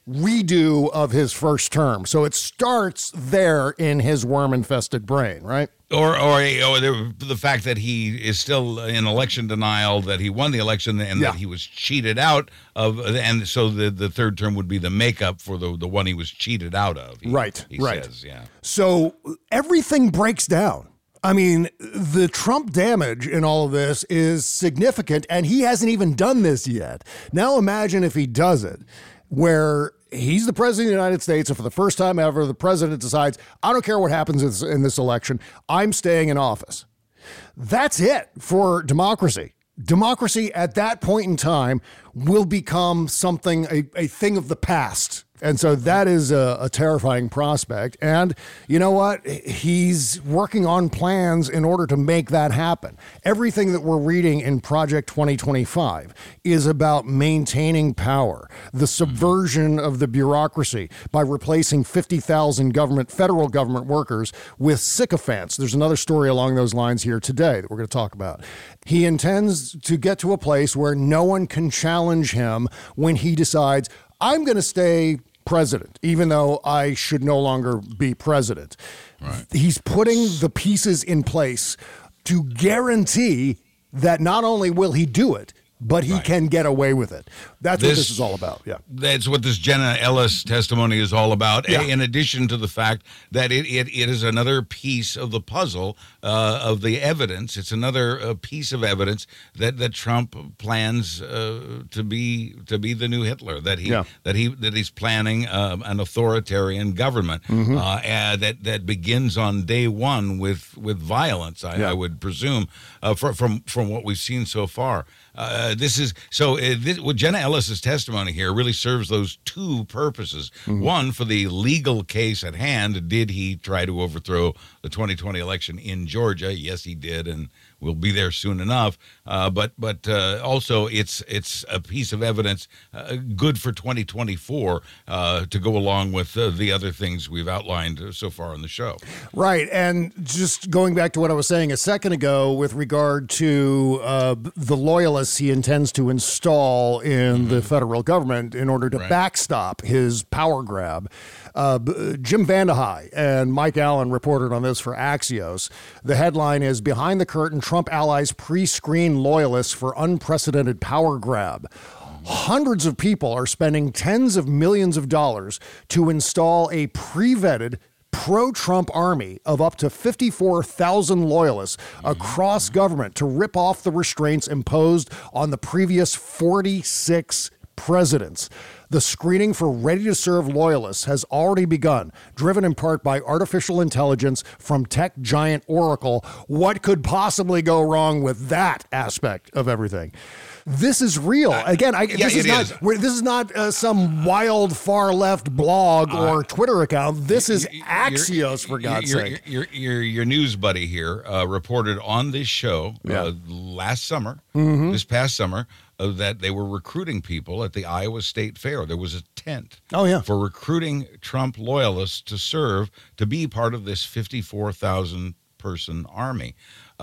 redo of his first term. So it starts there in his worm-infested brain, right? Or the fact that he is still in election denial, that he won the election and that he was cheated out of, and so the third term would be the makeup for the one he was cheated out of. He says, yeah. So everything breaks down. I mean, the Trump damage in all of this is significant, and he hasn't even done this yet. Now imagine if he does it, where he's the president of the United States, and for the first time ever, the president decides, I don't care what happens in this election, I'm staying in office. That's it for democracy. Democracy at that point in time will become something, a thing of the past. And so that is a terrifying prospect. And you know what? He's working on plans in order to make that happen. Everything that we're reading in Project 2025 is about maintaining power, the subversion of the bureaucracy by replacing 50,000 federal government workers with sycophants. There's another story along those lines here today that we're going to talk about. He intends to get to a place where no one can challenge him when he decides, I'm going to stay president, even though I should no longer be president. Right. He's putting the pieces in place to guarantee that not only will he do it, but he can get away with it. That's what this is all about. Yeah, that's what this Jenna Ellis testimony is all about. Yeah. In addition to the fact that it is another piece of the puzzle of the evidence. It's another piece of evidence that Trump plans to be the new Hitler. That he's planning an authoritarian government that begins on day one with violence. I would presume from what we've seen so far. With Jenna Ellis's testimony here really serves those two purposes. One, for the legal case at hand, did he try to overthrow the 2020 election in Georgia? Yes, he did, and we'll be there soon enough. But also, it's a piece of evidence good for 2024 to go along with the other things we've outlined so far on the show. Right, and just going back to what I was saying a second ago with regard to the loyalists he intends to install in the federal government in order to backstop his power grab. Jim Vandehei and Mike Allen reported on this for Axios. The headline is, Behind the Curtain, Trump allies pre-screen loyalists for unprecedented power grab. Hundreds of people are spending tens of millions of dollars to install a pre-vetted pro-Trump army of up to 54,000 loyalists across government to rip off the restraints imposed on the previous 46 presidents. The screening for ready-to-serve loyalists has already begun, driven in part by artificial intelligence from tech giant Oracle. What could possibly go wrong with that aspect of everything? This is real. Again, this is not some wild far-left blog or Twitter account. This is Axios, for God's sake. Your news buddy here reported on this show last summer, this past summer, that they were recruiting people at the Iowa State Fair. There was a tent for recruiting Trump loyalists to be part of this 54,000 person army.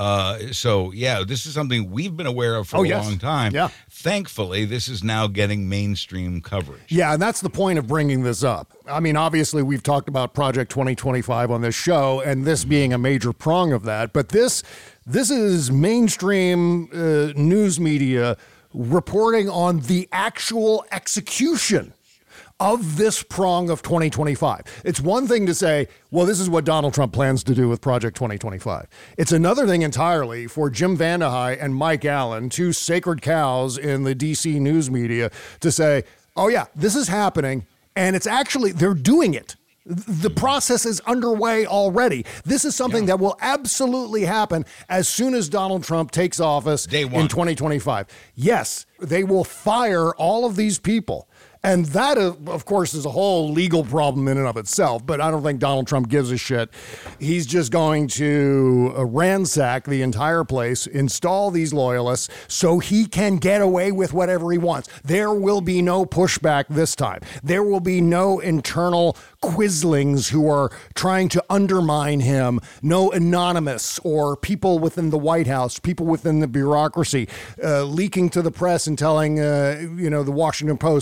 This is something we've been aware of for a long time. Yeah. Thankfully, this is now getting mainstream coverage. Yeah, and that's the point of bringing this up. I mean, obviously, we've talked about Project 2025 on this show, and this being a major prong of that. But this is mainstream news media reporting on the actual execution of this prong of 2025. It's one thing to say, well, this is what Donald Trump plans to do with Project 2025. It's another thing entirely for Jim Vandehei and Mike Allen, two sacred cows in the DC news media, to say, oh yeah, this is happening, and it's actually, they're doing it. The process is underway already. This is something that will absolutely happen as soon as Donald Trump takes office in 2025. Yes, they will fire all of these people. And that, of course, is a whole legal problem in and of itself, but I don't think Donald Trump gives a shit. He's just going to ransack the entire place, install these loyalists so he can get away with whatever he wants. There will be no pushback this time. There will be no internal quislings who are trying to undermine him, no anonymous or people within the White House, people within the bureaucracy leaking to the press and telling, the Washington Post all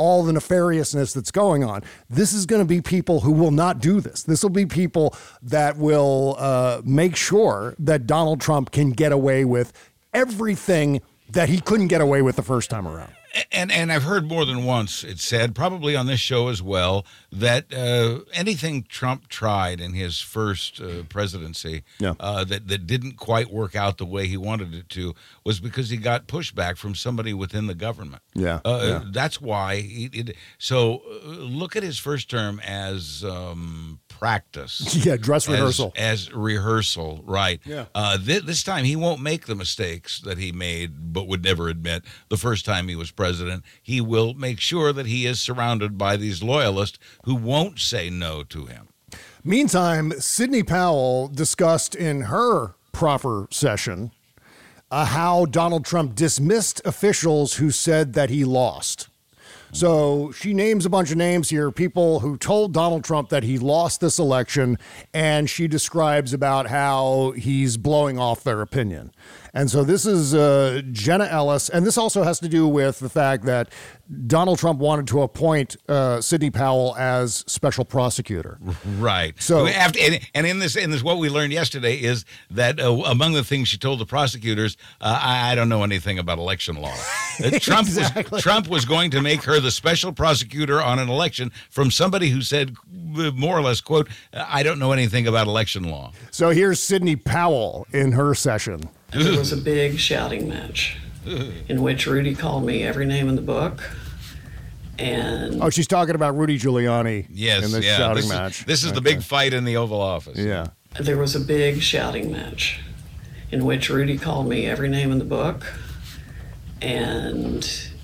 all the nefariousness that's going on. This is going to be people who will not do this. This will be people that will make sure that Donald Trump can get away with everything that he couldn't get away with the first time around. And I've heard more than once it said, probably on this show as well, that anything Trump tried in his first presidency that didn't quite work out the way he wanted it to was because he got pushback from somebody within the government. That's why. So look at his first term as practice. Dress rehearsal. As rehearsal, right. Yeah. This time he won't make the mistakes that he made but would never admit the first time he was president. He will make sure that he is surrounded by these loyalists who won't say no to him. Meantime, Sidney Powell discussed in her proffer session how Donald Trump dismissed officials who said that he lost. So she names a bunch of names here, people who told Donald Trump that he lost this election, and she describes about how he's blowing off their opinion. And so this is Jenna Ellis, and this also has to do with the fact that Donald Trump wanted to appoint Sidney Powell as special prosecutor. Right. So and in this, what we learned yesterday is that among the things she told the prosecutors, I don't know anything about election law. Trump was going to make her the special prosecutor on an election from somebody who said, more or less, quote, I don't know anything about election law. So here's Sidney Powell in her session. There was a big shouting match in which Rudy called me every name in the book. And she's talking about Rudy Giuliani in this shouting match. This is the big fight in the Oval Office. Yeah. There was a big shouting match in which Rudy called me every name in the book. And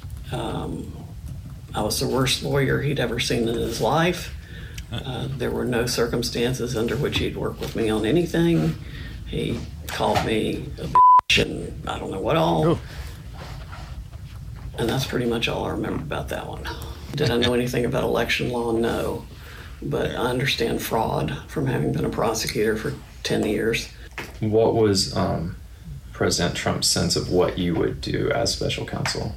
I was the worst lawyer he'd ever seen in his life. There were no circumstances under which he'd work with me on anything. He called me a bitch and I don't know what all. Ooh. And that's pretty much all I remember about that one. Did I know anything about election law? No. But I understand fraud from having been a prosecutor for 10 years. What was President Trump's sense of what you would do as special counsel?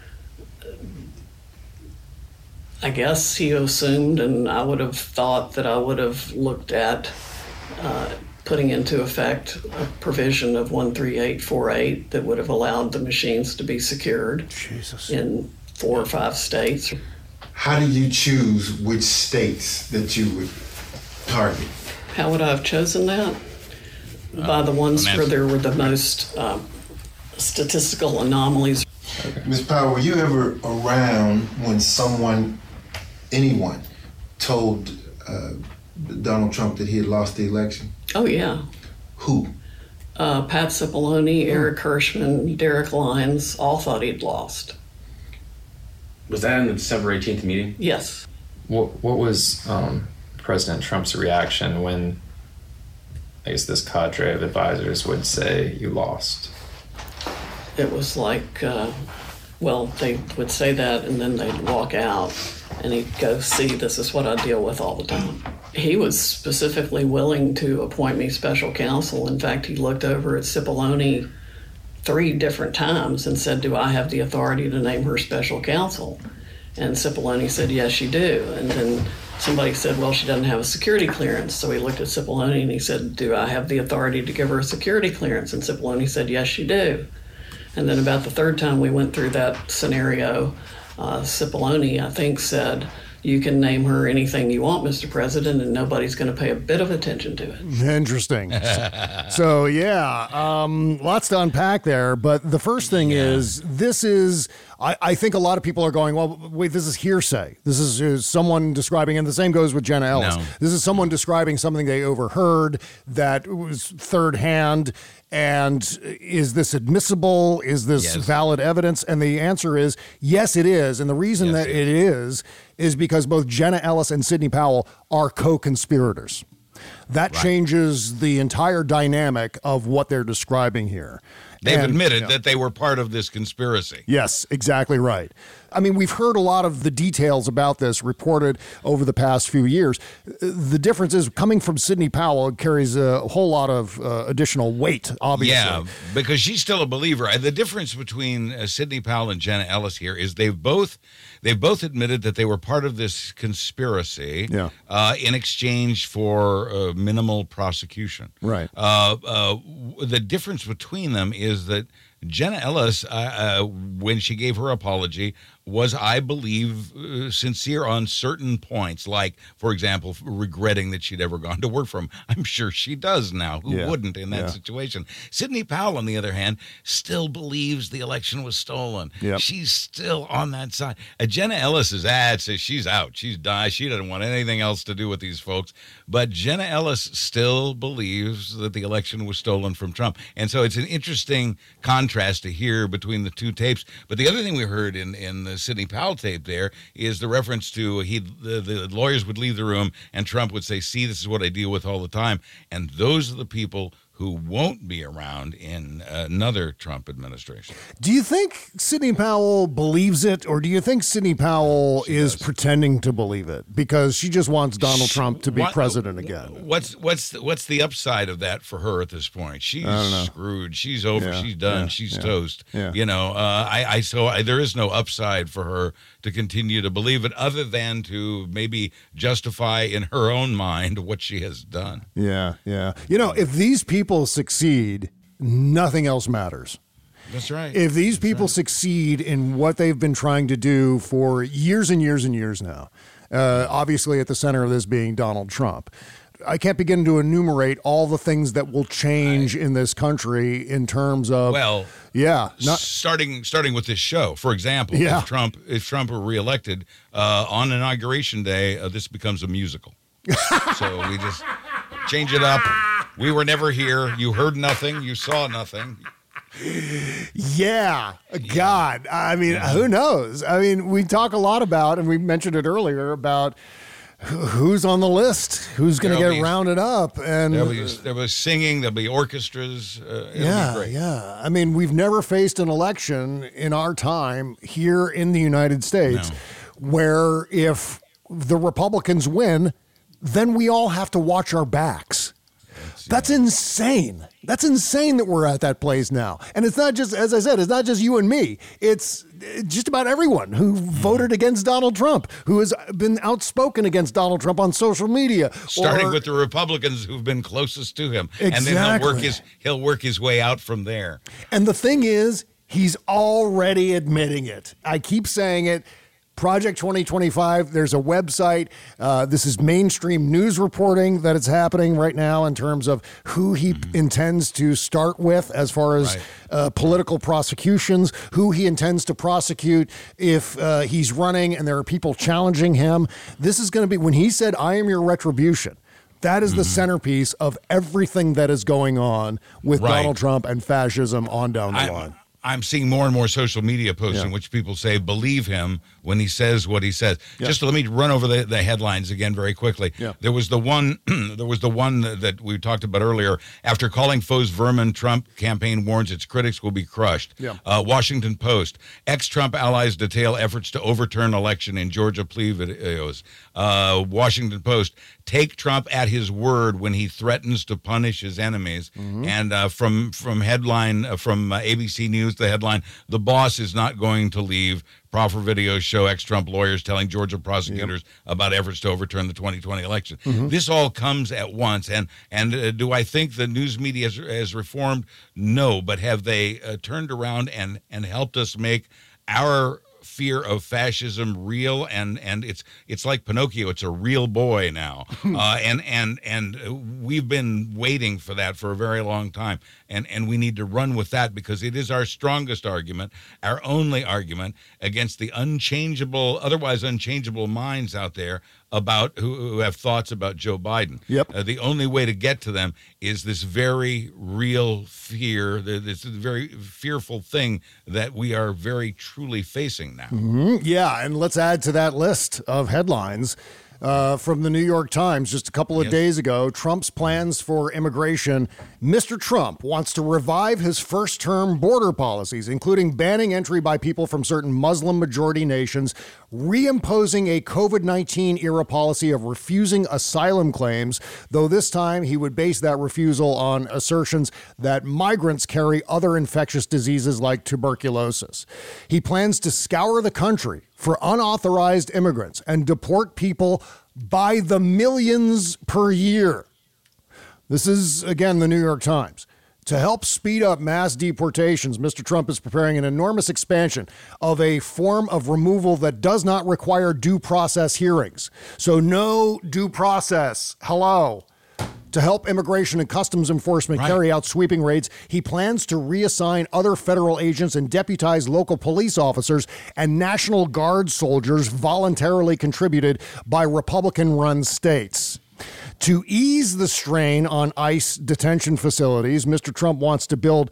I guess he assumed, and I would have thought that I would have looked at putting into effect a provision of 13848 that would have allowed the machines to be secured in 4 or 5 states. How do you choose which states that you would target? How would I have chosen that? By the ones where there were the most statistical anomalies. Ms. Powell, were you ever around when anyone told Donald Trump that he had lost the election? Oh, yeah. Who? Pat Cipollone, Eric Hirschman, Derek Lyons, all thought he'd lost. Was that in the December 18th meeting? Yes. What was President Trump's reaction when, I guess, this cadre of advisors would say you lost? It was like, they would say that and then they'd walk out and he'd go, see, this is what I deal with all the time. He was specifically willing to appoint me special counsel. In fact, he looked over at Cipollone 3 different times and said, do I have the authority to name her special counsel? And Cipollone said, yes, you do. And then somebody said, well, she doesn't have a security clearance. So he looked at Cipollone and he said, do I have the authority to give her a security clearance? And Cipollone said, yes, you do. And then about the 3rd time we went through that scenario, Cipollone, I think, said, you can name her anything you want, Mr. President, and nobody's going to pay a bit of attention to it. Interesting. So, lots to unpack there. But the first thing is, this is, I think a lot of people are going, well, wait, this is hearsay. This is someone describing, and the same goes with Jenna Ellis. No. This is someone describing something they overheard that was third hand. And is this admissible? Is this valid evidence? And the answer is, yes, it is. And the reason that it is because both Jenna Ellis and Sidney Powell are co-conspirators. That changes the entire dynamic of what they're describing here. They've admitted that they were part of this conspiracy. Yes, exactly right. I mean, we've heard a lot of the details about this reported over the past few years. The difference is coming from Sidney Powell, it carries a whole lot of additional weight, obviously. Yeah, because she's still a believer. The difference between Sidney Powell and Jenna Ellis here is they've both admitted that they were part of this conspiracy in exchange for minimal prosecution. Right. The difference between them is that Jenna Ellis, when she gave her apology, was, I believe, sincere on certain points, like, for example, regretting that she'd ever gone to work for him. I'm sure she does now. Who wouldn't in that situation? Sidney Powell, on the other hand, still believes the election was stolen. Yep. She's still on that side. Jenna Ellis's ad says she's out. She's died. She doesn't want anything else to do with these folks. But Jenna Ellis still believes that the election was stolen from Trump. And so it's an interesting contrast to hear between the two tapes. But the other thing we heard in the Sidney Powell tape there is the reference to the lawyers would leave the room and Trump would say, see, this is what I deal with all the time. And those are the people who won't be around in another Trump administration. Do you think Sidney Powell believes it, or do you think Sidney Powell is pretending to believe it because she just wants Donald Trump to be president again? What's the upside of that for her at this point? She's screwed. She's over. Yeah, She's done. yeah, she's yeah, toast. yeah. You know, there is no upside for her to continue to believe it, other than to maybe justify in her own mind what she has done. Yeah, yeah. You know, if these people succeed, nothing else matters. That's right. If these people succeed in what they've been trying to do for years and years and years now, obviously at the center of this being Donald Trump, I can't begin to enumerate all the things that will change in this country in terms of starting with this show, for example. If Trump were reelected on Inauguration Day, this becomes a musical. So we just change it up. We were never here. You heard nothing. You saw nothing. Yeah. God. I mean, who knows? I mean, we talk a lot about, and we mentioned it earlier, about who's on the list, who's going to get rounded up. And there'll be singing, there'll be orchestras. It'll be great. Yeah. I mean, we've never faced an election in our time here in the United States where if the Republicans win, then we all have to watch our backs. That's insane. That's insane that we're at that place now. And it's not just, as I said, it's not just you and me. It's just about everyone who voted against Donald Trump, who has been outspoken against Donald Trump on social media. Starting with the Republicans who've been closest to him. Exactly. And then he'll work his way out from there. And the thing is, he's already admitting it. I keep saying it. Project 2025, there's a website. This is mainstream news reporting that it's happening right now in terms of who he intends to start with as far as political prosecutions, who he intends to prosecute if he's running and there are people challenging him. This is going to be, when he said, I am your retribution, that is the centerpiece of everything that is going on with Donald Trump and fascism on down the line. I'm seeing more and more social media posts in which people say, believe him when he says what he says. Just let me run over the headlines again very quickly. There was the one that we talked about earlier. After calling foes vermin, Trump campaign warns its critics will be crushed. Washington Post, ex-Trump allies detail efforts to overturn election in Georgia plea videos. Washington Post, take Trump at his word when he threatens to punish his enemies. And from ABC News, the headline, the boss is not going to leave. Proffer videos show ex-Trump lawyers telling Georgia prosecutors about efforts to overturn the 2020 election. This all comes at once. And do I think the news media has reformed? No, but have they turned around and helped us make our fear of fascism real? And it's like Pinocchio. It's a real boy now. And we've been waiting for that for a very long time. And we need to run with that because it is our strongest argument, our only argument against the otherwise unchangeable minds out there about who have thoughts about Joe Biden. The only way to get to them is this very real fear, this very fearful thing that we are very truly facing now. Yeah, and let's add to that list of headlines From the New York Times just a couple of days ago, Trump's plans for immigration. Mr. Trump wants to revive his first-term border policies, including banning entry by people from certain Muslim-majority nations, reimposing a COVID-19 era policy of refusing asylum claims, though this time he would base that refusal on assertions that migrants carry other infectious diseases like tuberculosis. He plans to scour the country for unauthorized immigrants and deport people by the millions per year. This is, again, the New York Times. To help speed up mass deportations, Mr. Trump is preparing an enormous expansion of a form of removal that does not require due process hearings. So no due process. Hello. To help Immigration and Customs Enforcement carry out sweeping raids, he plans to reassign other federal agents and deputize local police officers and National Guard soldiers voluntarily contributed by Republican-run states. To ease the strain on ICE detention facilities, Mr. Trump wants to build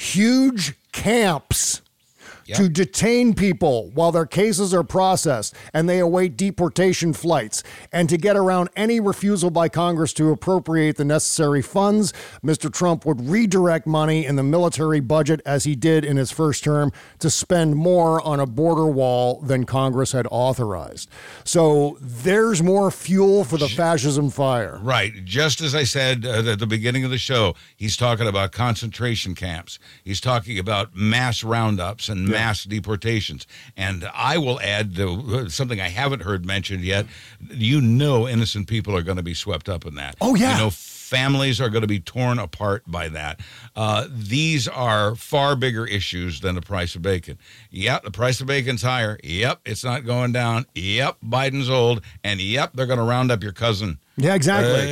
huge camps to detain people while their cases are processed and they await deportation flights. And to get around any refusal by Congress to appropriate the necessary funds, Mr. Trump would redirect money in the military budget, as he did in his first term, to spend more on a border wall than Congress had authorized. So there's more fuel for the fascism fire. Right. Just as I said at the beginning of the show, he's talking about concentration camps. He's talking about mass roundups and mass deportations. And I will add something I haven't heard mentioned yet. Innocent people are going to be swept up in that. Oh, yeah. Families are going to be torn apart by that. These are far bigger issues than the price of bacon. Yep, the price of bacon's higher. Yep, it's not going down. Yep, Biden's old. And yep, they're going to round up your cousin. Yeah, exactly.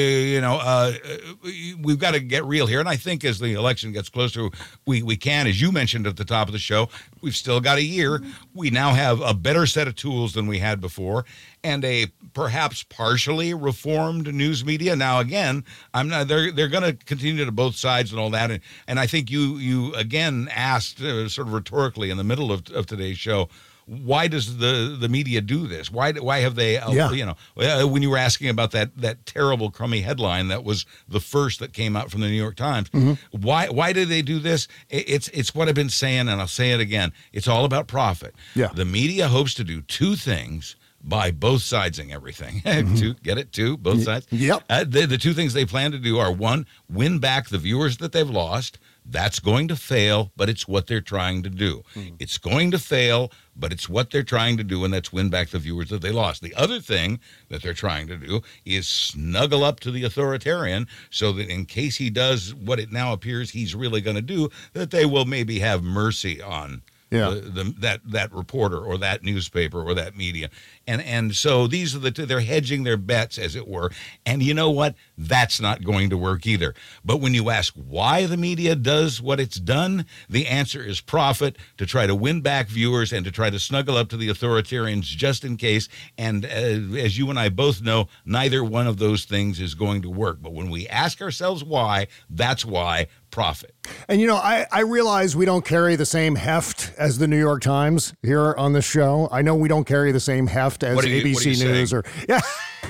We've got to get real here. And I think as the election gets closer, we can, as you mentioned at the top of the show, we've still got a year. We now have a better set of tools than we had before and a perhaps partially reformed news media. Now, again, they're going to continue to both sides and all that. And I think you again asked sort of rhetorically in the middle of today's show, why does the media do this? Why have they, when you were asking about that terrible crummy headline that was the first that came out from the New York Times, why do they do this? It's what I've been saying, and I'll say it again. It's all about profit. Yeah. The media hopes to do two things by both sidesing everything. Both sides? Yep. The two things they plan to do are, one, win back the viewers that they've lost. That's going to fail, but it's what they're trying to do. It's going to fail, but it's what they're trying to do, and that's win back the viewers that they lost. The other thing that they're trying to do is snuggle up to the authoritarian so that in case he does what it now appears he's really going to do, that they will maybe have mercy on that reporter or that newspaper or that media. And so these are they're hedging their bets, as it were. And you know what? That's not going to work either. But when you ask why the media does what it's done, the answer is profit, to try to win back viewers and to try to snuggle up to the authoritarians just in case. And as you and I both know, neither one of those things is going to work. But when we ask ourselves why, that's why. Profit. And, I realize we don't carry the same heft as the New York Times here on this show. I know we don't carry the same heft as ABC News or. Yeah.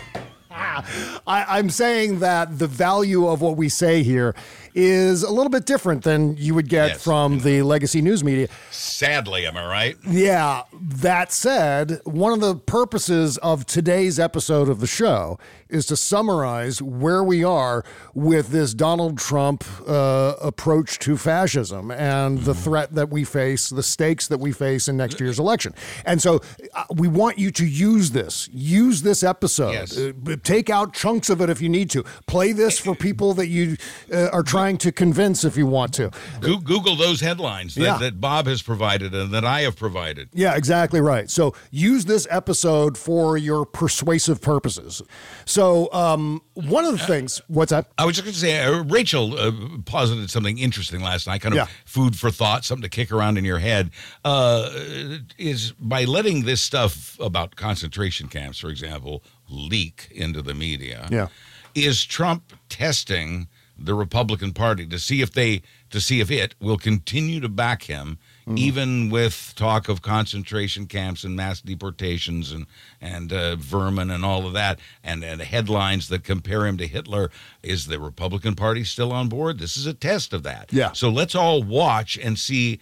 I'm saying that the value of what we say here is a little bit different than you would get from the legacy news media. Sadly, am I right? Yeah. That said, one of the purposes of today's episode of the show is to summarize where we are with this Donald Trump approach to fascism and the threat that we face, the stakes that we face in next year's election. And so we want you to use this episode, take out chunks of it if you need to, play this for people that you are trying to convince if you want to. Google those headlines that Bob has provided and that I have provided. Yeah, exactly right. So use this episode for your persuasive purposes. So one of the things, what's that? I was just going to say, Rachel posited something interesting last night, kind of food for thought, something to kick around in your head, is by letting this stuff about concentration camps, for example, leak into the media. Yeah. Is Trump testing the Republican Party to see if it will continue to back him even with talk of concentration camps and mass deportations and vermin and all of that, and headlines that compare him to Hitler. Is the Republican Party still on board? This is a test of that. Yeah. So let's all watch and see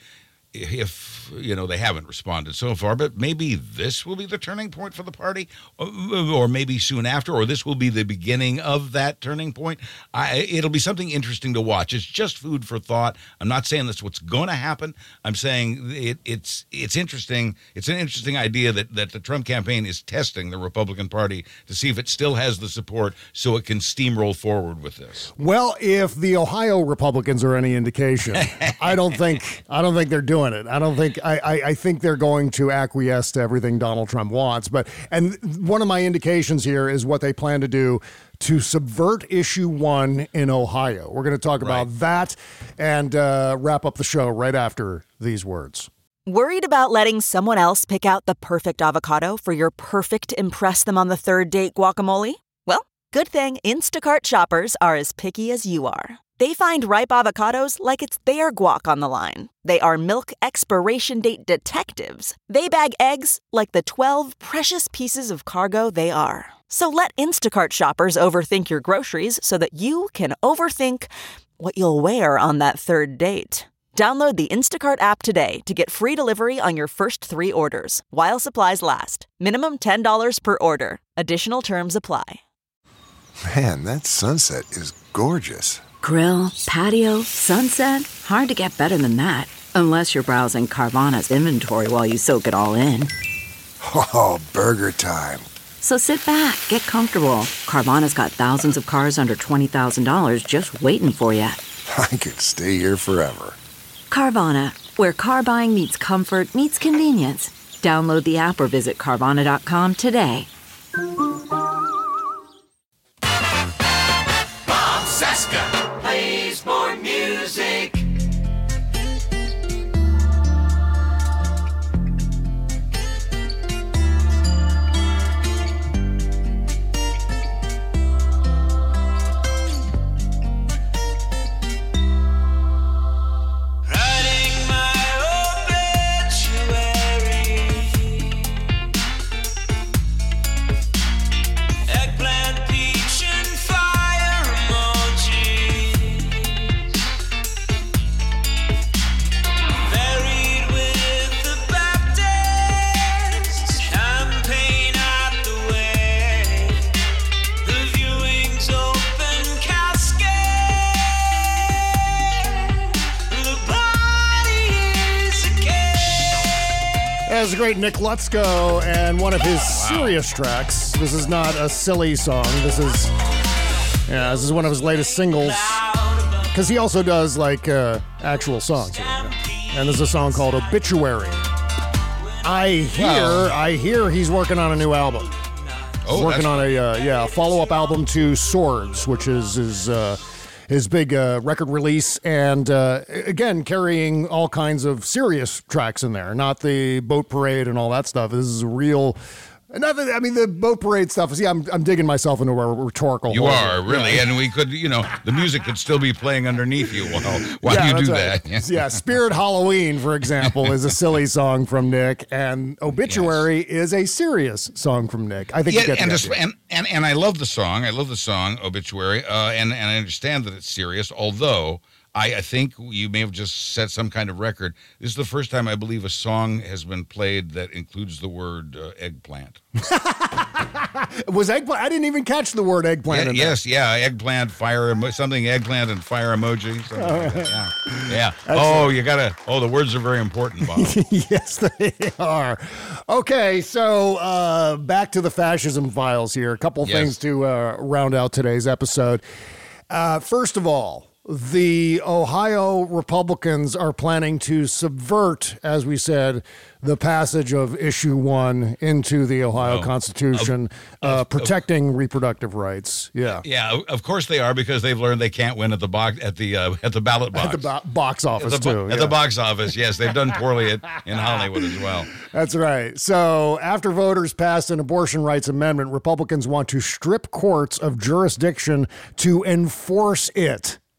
if, they haven't responded so far, but maybe this will be the turning point for the party, or maybe soon after, or this will be the beginning of that turning point. It'll be something interesting to watch. It's just food for thought. I'm not saying that's what's going to happen. I'm saying it's interesting. It's an interesting idea that the Trump campaign is testing the Republican Party to see if it still has the support so it can steamroll forward with this. Well, if the Ohio Republicans are any indication, I don't think they're doing it. I think they're going to acquiesce to everything Donald Trump wants. And one of my indications here is what they plan to do to subvert issue 1 in Ohio. We're going to talk about that and wrap up the show right after these words. Worried about letting someone else pick out the perfect avocado for your perfect impress them on the third date guacamole? Well, good thing Instacart shoppers are as picky as you are. They find ripe avocados like it's their guac on the line. They are milk expiration date detectives. They bag eggs like the 12 precious pieces of cargo they are. So let Instacart shoppers overthink your groceries so that you can overthink what you'll wear on that third date. Download the Instacart app today to get free delivery on your first 3 orders, while supplies last. Minimum $10 per order. Additional terms apply. Man, that sunset is gorgeous. Grill, patio, sunset. Hard to get better than that. Unless you're browsing Carvana's inventory while you soak it all in. Oh, burger time. So sit back, get comfortable. Carvana's got thousands of cars under $20,000 just waiting for you. I could stay here forever. Carvana, where car buying meets comfort, meets convenience. Download the app or visit Carvana.com today. Bob Cesca plays more music. That's a great Nick Lutzko and one of his serious tracks. This is not a silly song. This is one of his latest singles. Because he also does actual songs. And this is a song called Obituary. I hear he's working on a new album. He's working on a follow-up album to Swords, which is his big record release, and again, carrying all kinds of serious tracks in there, not the boat parade and all that stuff. This is a real... the boat parade stuff is, I'm digging myself into a rhetorical You hole are, here. really, and we could, the music could still be playing underneath you while you do that. Yeah, Spirit Halloween, for example, is a silly song from Nick, and Obituary is a serious song from Nick. I think you get the idea. And I love the song. I love the song Obituary, and I understand that it's serious, although I think you may have just set some kind of record. This is the first time I believe a song has been played that includes the word eggplant. Was eggplant? I didn't even catch the word eggplant. Yes, eggplant, eggplant and fire emoji. Yeah. The words are very important, Bob. Yes, they are. Okay, so back to the fascism files here. A couple things to round out today's episode. First of all, the Ohio Republicans are planning to subvert, as we said, the passage of issue 1 into the Ohio Constitution, protecting reproductive rights. Yeah. Yeah, of course they are, because they've learned they can't win at the ballot box. At the box office, At the box office, yes. They've done poorly in Hollywood as well. That's right. So after voters passed an abortion rights amendment, Republicans want to strip courts of jurisdiction to enforce it.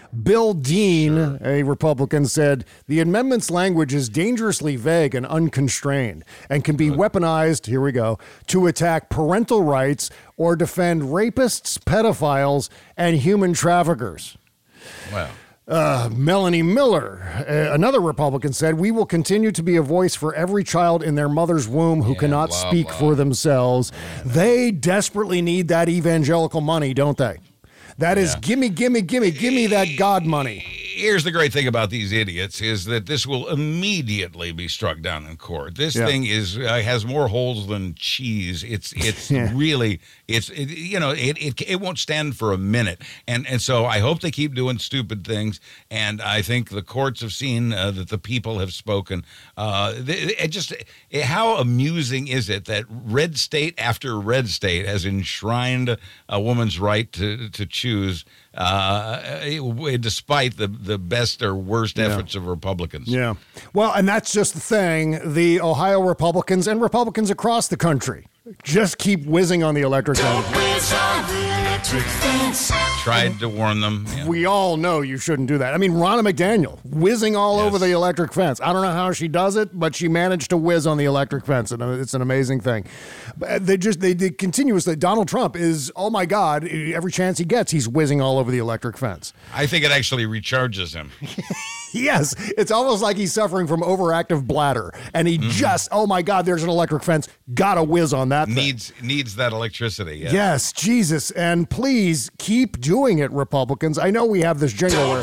Bill Dean, a Republican, said the amendment's language is dangerously vague and unconstrained and can be weaponized, here we go, to attack parental rights or defend rapists, pedophiles, and human traffickers. Wow. Melanie Miller, another Republican, said, we will continue to be a voice for every child in their mother's womb who cannot speak for themselves. They desperately need that evangelical money, don't they? That is, gimme that God money. Here's the great thing about these idiots is that this will immediately be struck down in court. This thing is has more holes than cheese. It's really it won't stand for a minute. And so I hope they keep doing stupid things. And I think the courts have seen that the people have spoken. How amusing is it that red state after red state has enshrined a woman's right to choose, despite the best or worst efforts of Republicans. Yeah. Well, and that's just the thing. The Ohio Republicans and Republicans across the country just keep whizzing on the electric fence. Tried to warn them. Yeah. We all know you shouldn't do that. I mean, Ronna McDaniel whizzing all over the electric fence. I don't know how she does it, but she managed to whiz on the electric fence, and it's an amazing thing. They continuously. Donald Trump is, oh my God, every chance he gets, he's whizzing all over the electric fence. I think it actually recharges him. Yes, it's almost like he's suffering from overactive bladder, and he just, oh my God, there's an electric fence, gotta whiz on that thing. Needs that electricity. Yeah. Yes, Jesus, and please keep doing it, Republicans. I know we have this jingle where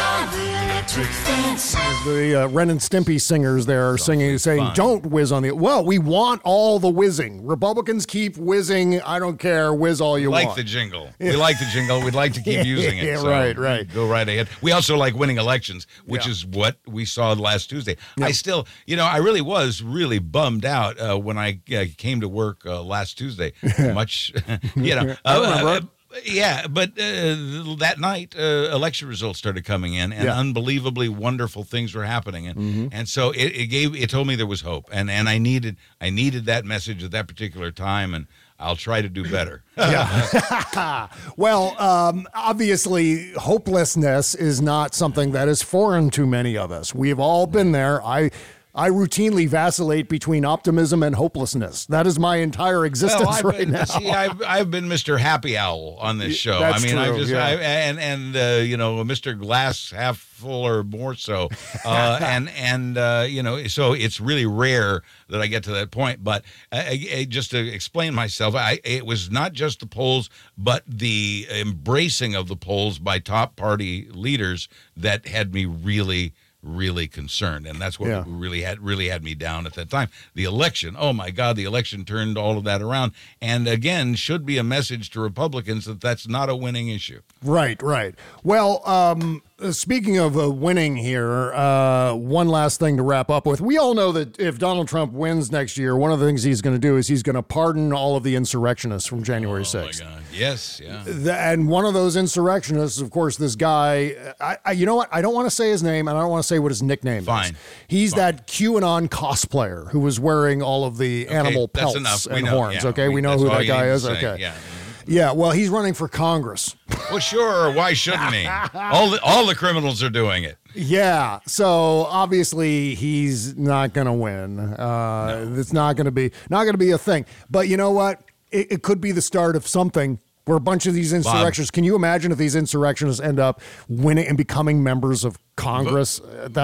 the Ren and Stimpy singers there are saying, don't whiz on the, well, we want all the whizzing. Republicans keep whizzing, I don't care, whiz all you want. Like the jingle. We like the jingle. We'd like to keep using it. Yeah, so right. Go right ahead. We also like winning elections, which is what we saw last Tuesday. Yep. I still, I really was really bummed out when I came to work last Tuesday. Much, I remember. Yeah, but that night, election results started coming in, and unbelievably wonderful things were happening, and so it told me there was hope, and I needed that message at that particular time, and I'll try to do better. Well, obviously, hopelessness is not something that is foreign to many of us. We've all been there. I routinely vacillate between optimism and hopelessness. That is my entire existence right now. See, I've been Mr. Happy Owl on this show. That's true, Mr. Glass half full or more so. So it's really rare that I get to that point. But just to explain myself, it was not just the polls, but the embracing of the polls by top party leaders that had me really concerned, and that's what really had me down at that time. The election, oh my God, the election turned all of that around, and again, should be a message to Republicans that that's not a winning issue. Right. Well, speaking of winning here, one last thing to wrap up with. We all know that if Donald Trump wins next year, one of the things he's going to do is he's going to pardon all of the insurrectionists from January 6th. Oh, my God. Yes, yeah. And one of those insurrectionists, of course, this guy, you know what? I don't want to say his name, and I don't want to say what his nickname is. He's that QAnon cosplayer who was wearing all of the animal pelts and horns. Yeah. We know who that guy is. Okay. Yeah. Yeah, well, he's running for Congress. Well, sure. Why shouldn't he? All the criminals are doing it. Yeah. So obviously he's not going to win. It's not going to be a thing. But you know what? It could be the start of something where a bunch of these insurrectionists. Can you imagine if these insurrectionists end up winning and becoming members of Congress?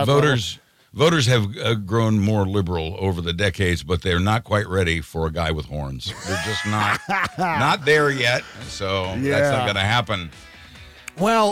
Voters have grown more liberal over the decades, but they're not quite ready for a guy with horns. They're just not there yet. So that's not going to happen. Well,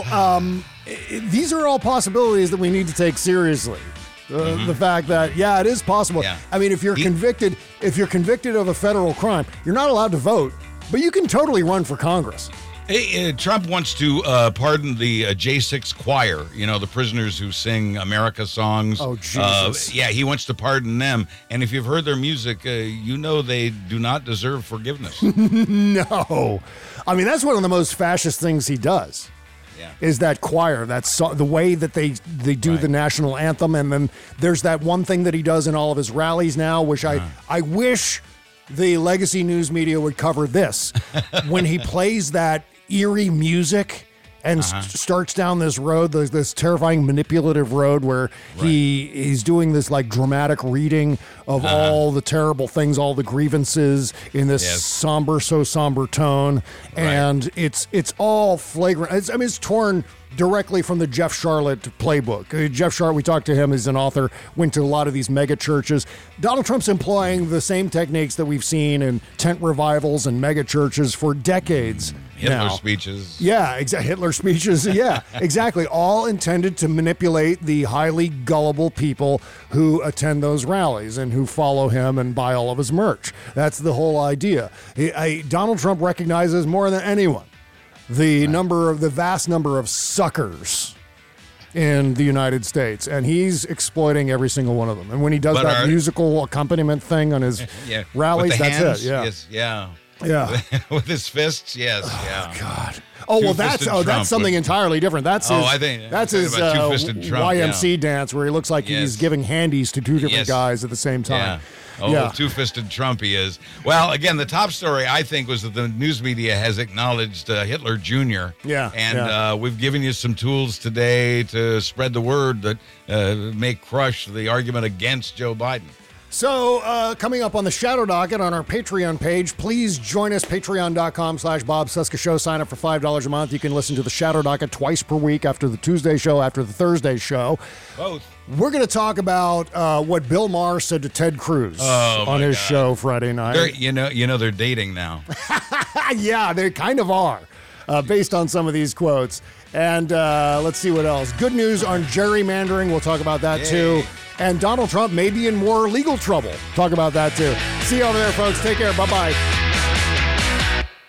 these are all possibilities that we need to take seriously. The fact that, it is possible. Yeah. I mean, if you're convicted of a federal crime, you're not allowed to vote, but you can totally run for Congress. Trump wants to pardon the J6 choir, the prisoners who sing America songs. Oh, Jesus. He wants to pardon them. And if you've heard their music, they do not deserve forgiveness. No. I mean, that's one of the most fascist things he does. Yeah. Is that choir, the way that they do the national anthem. And then there's that one thing that he does in all of his rallies now, which I wish the legacy news media would cover this. When he plays that eerie music and starts down this road, this terrifying manipulative road where he's doing this like dramatic reading of all the terrible things, all the grievances in this somber tone, and it's all flagrant. It's torn directly from the Jeff Sharlet playbook. Jeff Sharlet, we talked to him, he's an author, went to a lot of these mega churches. Donald Trump's employing the same techniques that we've seen in tent revivals and mega churches for decades. Hitler speeches. Yeah, Hitler speeches. Yeah, exactly. All intended to manipulate the highly gullible people who attend those rallies and who follow him and buy all of his merch. That's the whole idea. Donald Trump recognizes more than anyone the vast number of suckers in the United States, and he's exploiting every single one of them. And when he does musical accompaniment thing on his rallies, that's it. Yeah. With his fists, God. Oh, well, that's something entirely different. That's his YMC dance where he looks like he's giving handies to two different guys at the same time. Two-fisted Trump he is. Well, again, the top story, I think, was that the news media has acknowledged Hitler Jr. And we've given you some tools today to spread the word that may crush the argument against Joe Biden. So, coming up on the Shadow Docket on our Patreon page, please join us, patreon.com/Bob Cesca Show. Sign up for $5 a month. You can listen to the Shadow Docket twice per week, after the Tuesday show, after the Thursday show. Both. We're going to talk about what Bill Maher said to Ted Cruz on his show Friday night. They're dating now. Yeah, they kind of are, based on some of these quotes. And let's see what else. Good news on gerrymandering. We'll talk about that too. And Donald Trump may be in more legal trouble. Talk about that too. See you over there, folks. Take care. Bye-bye.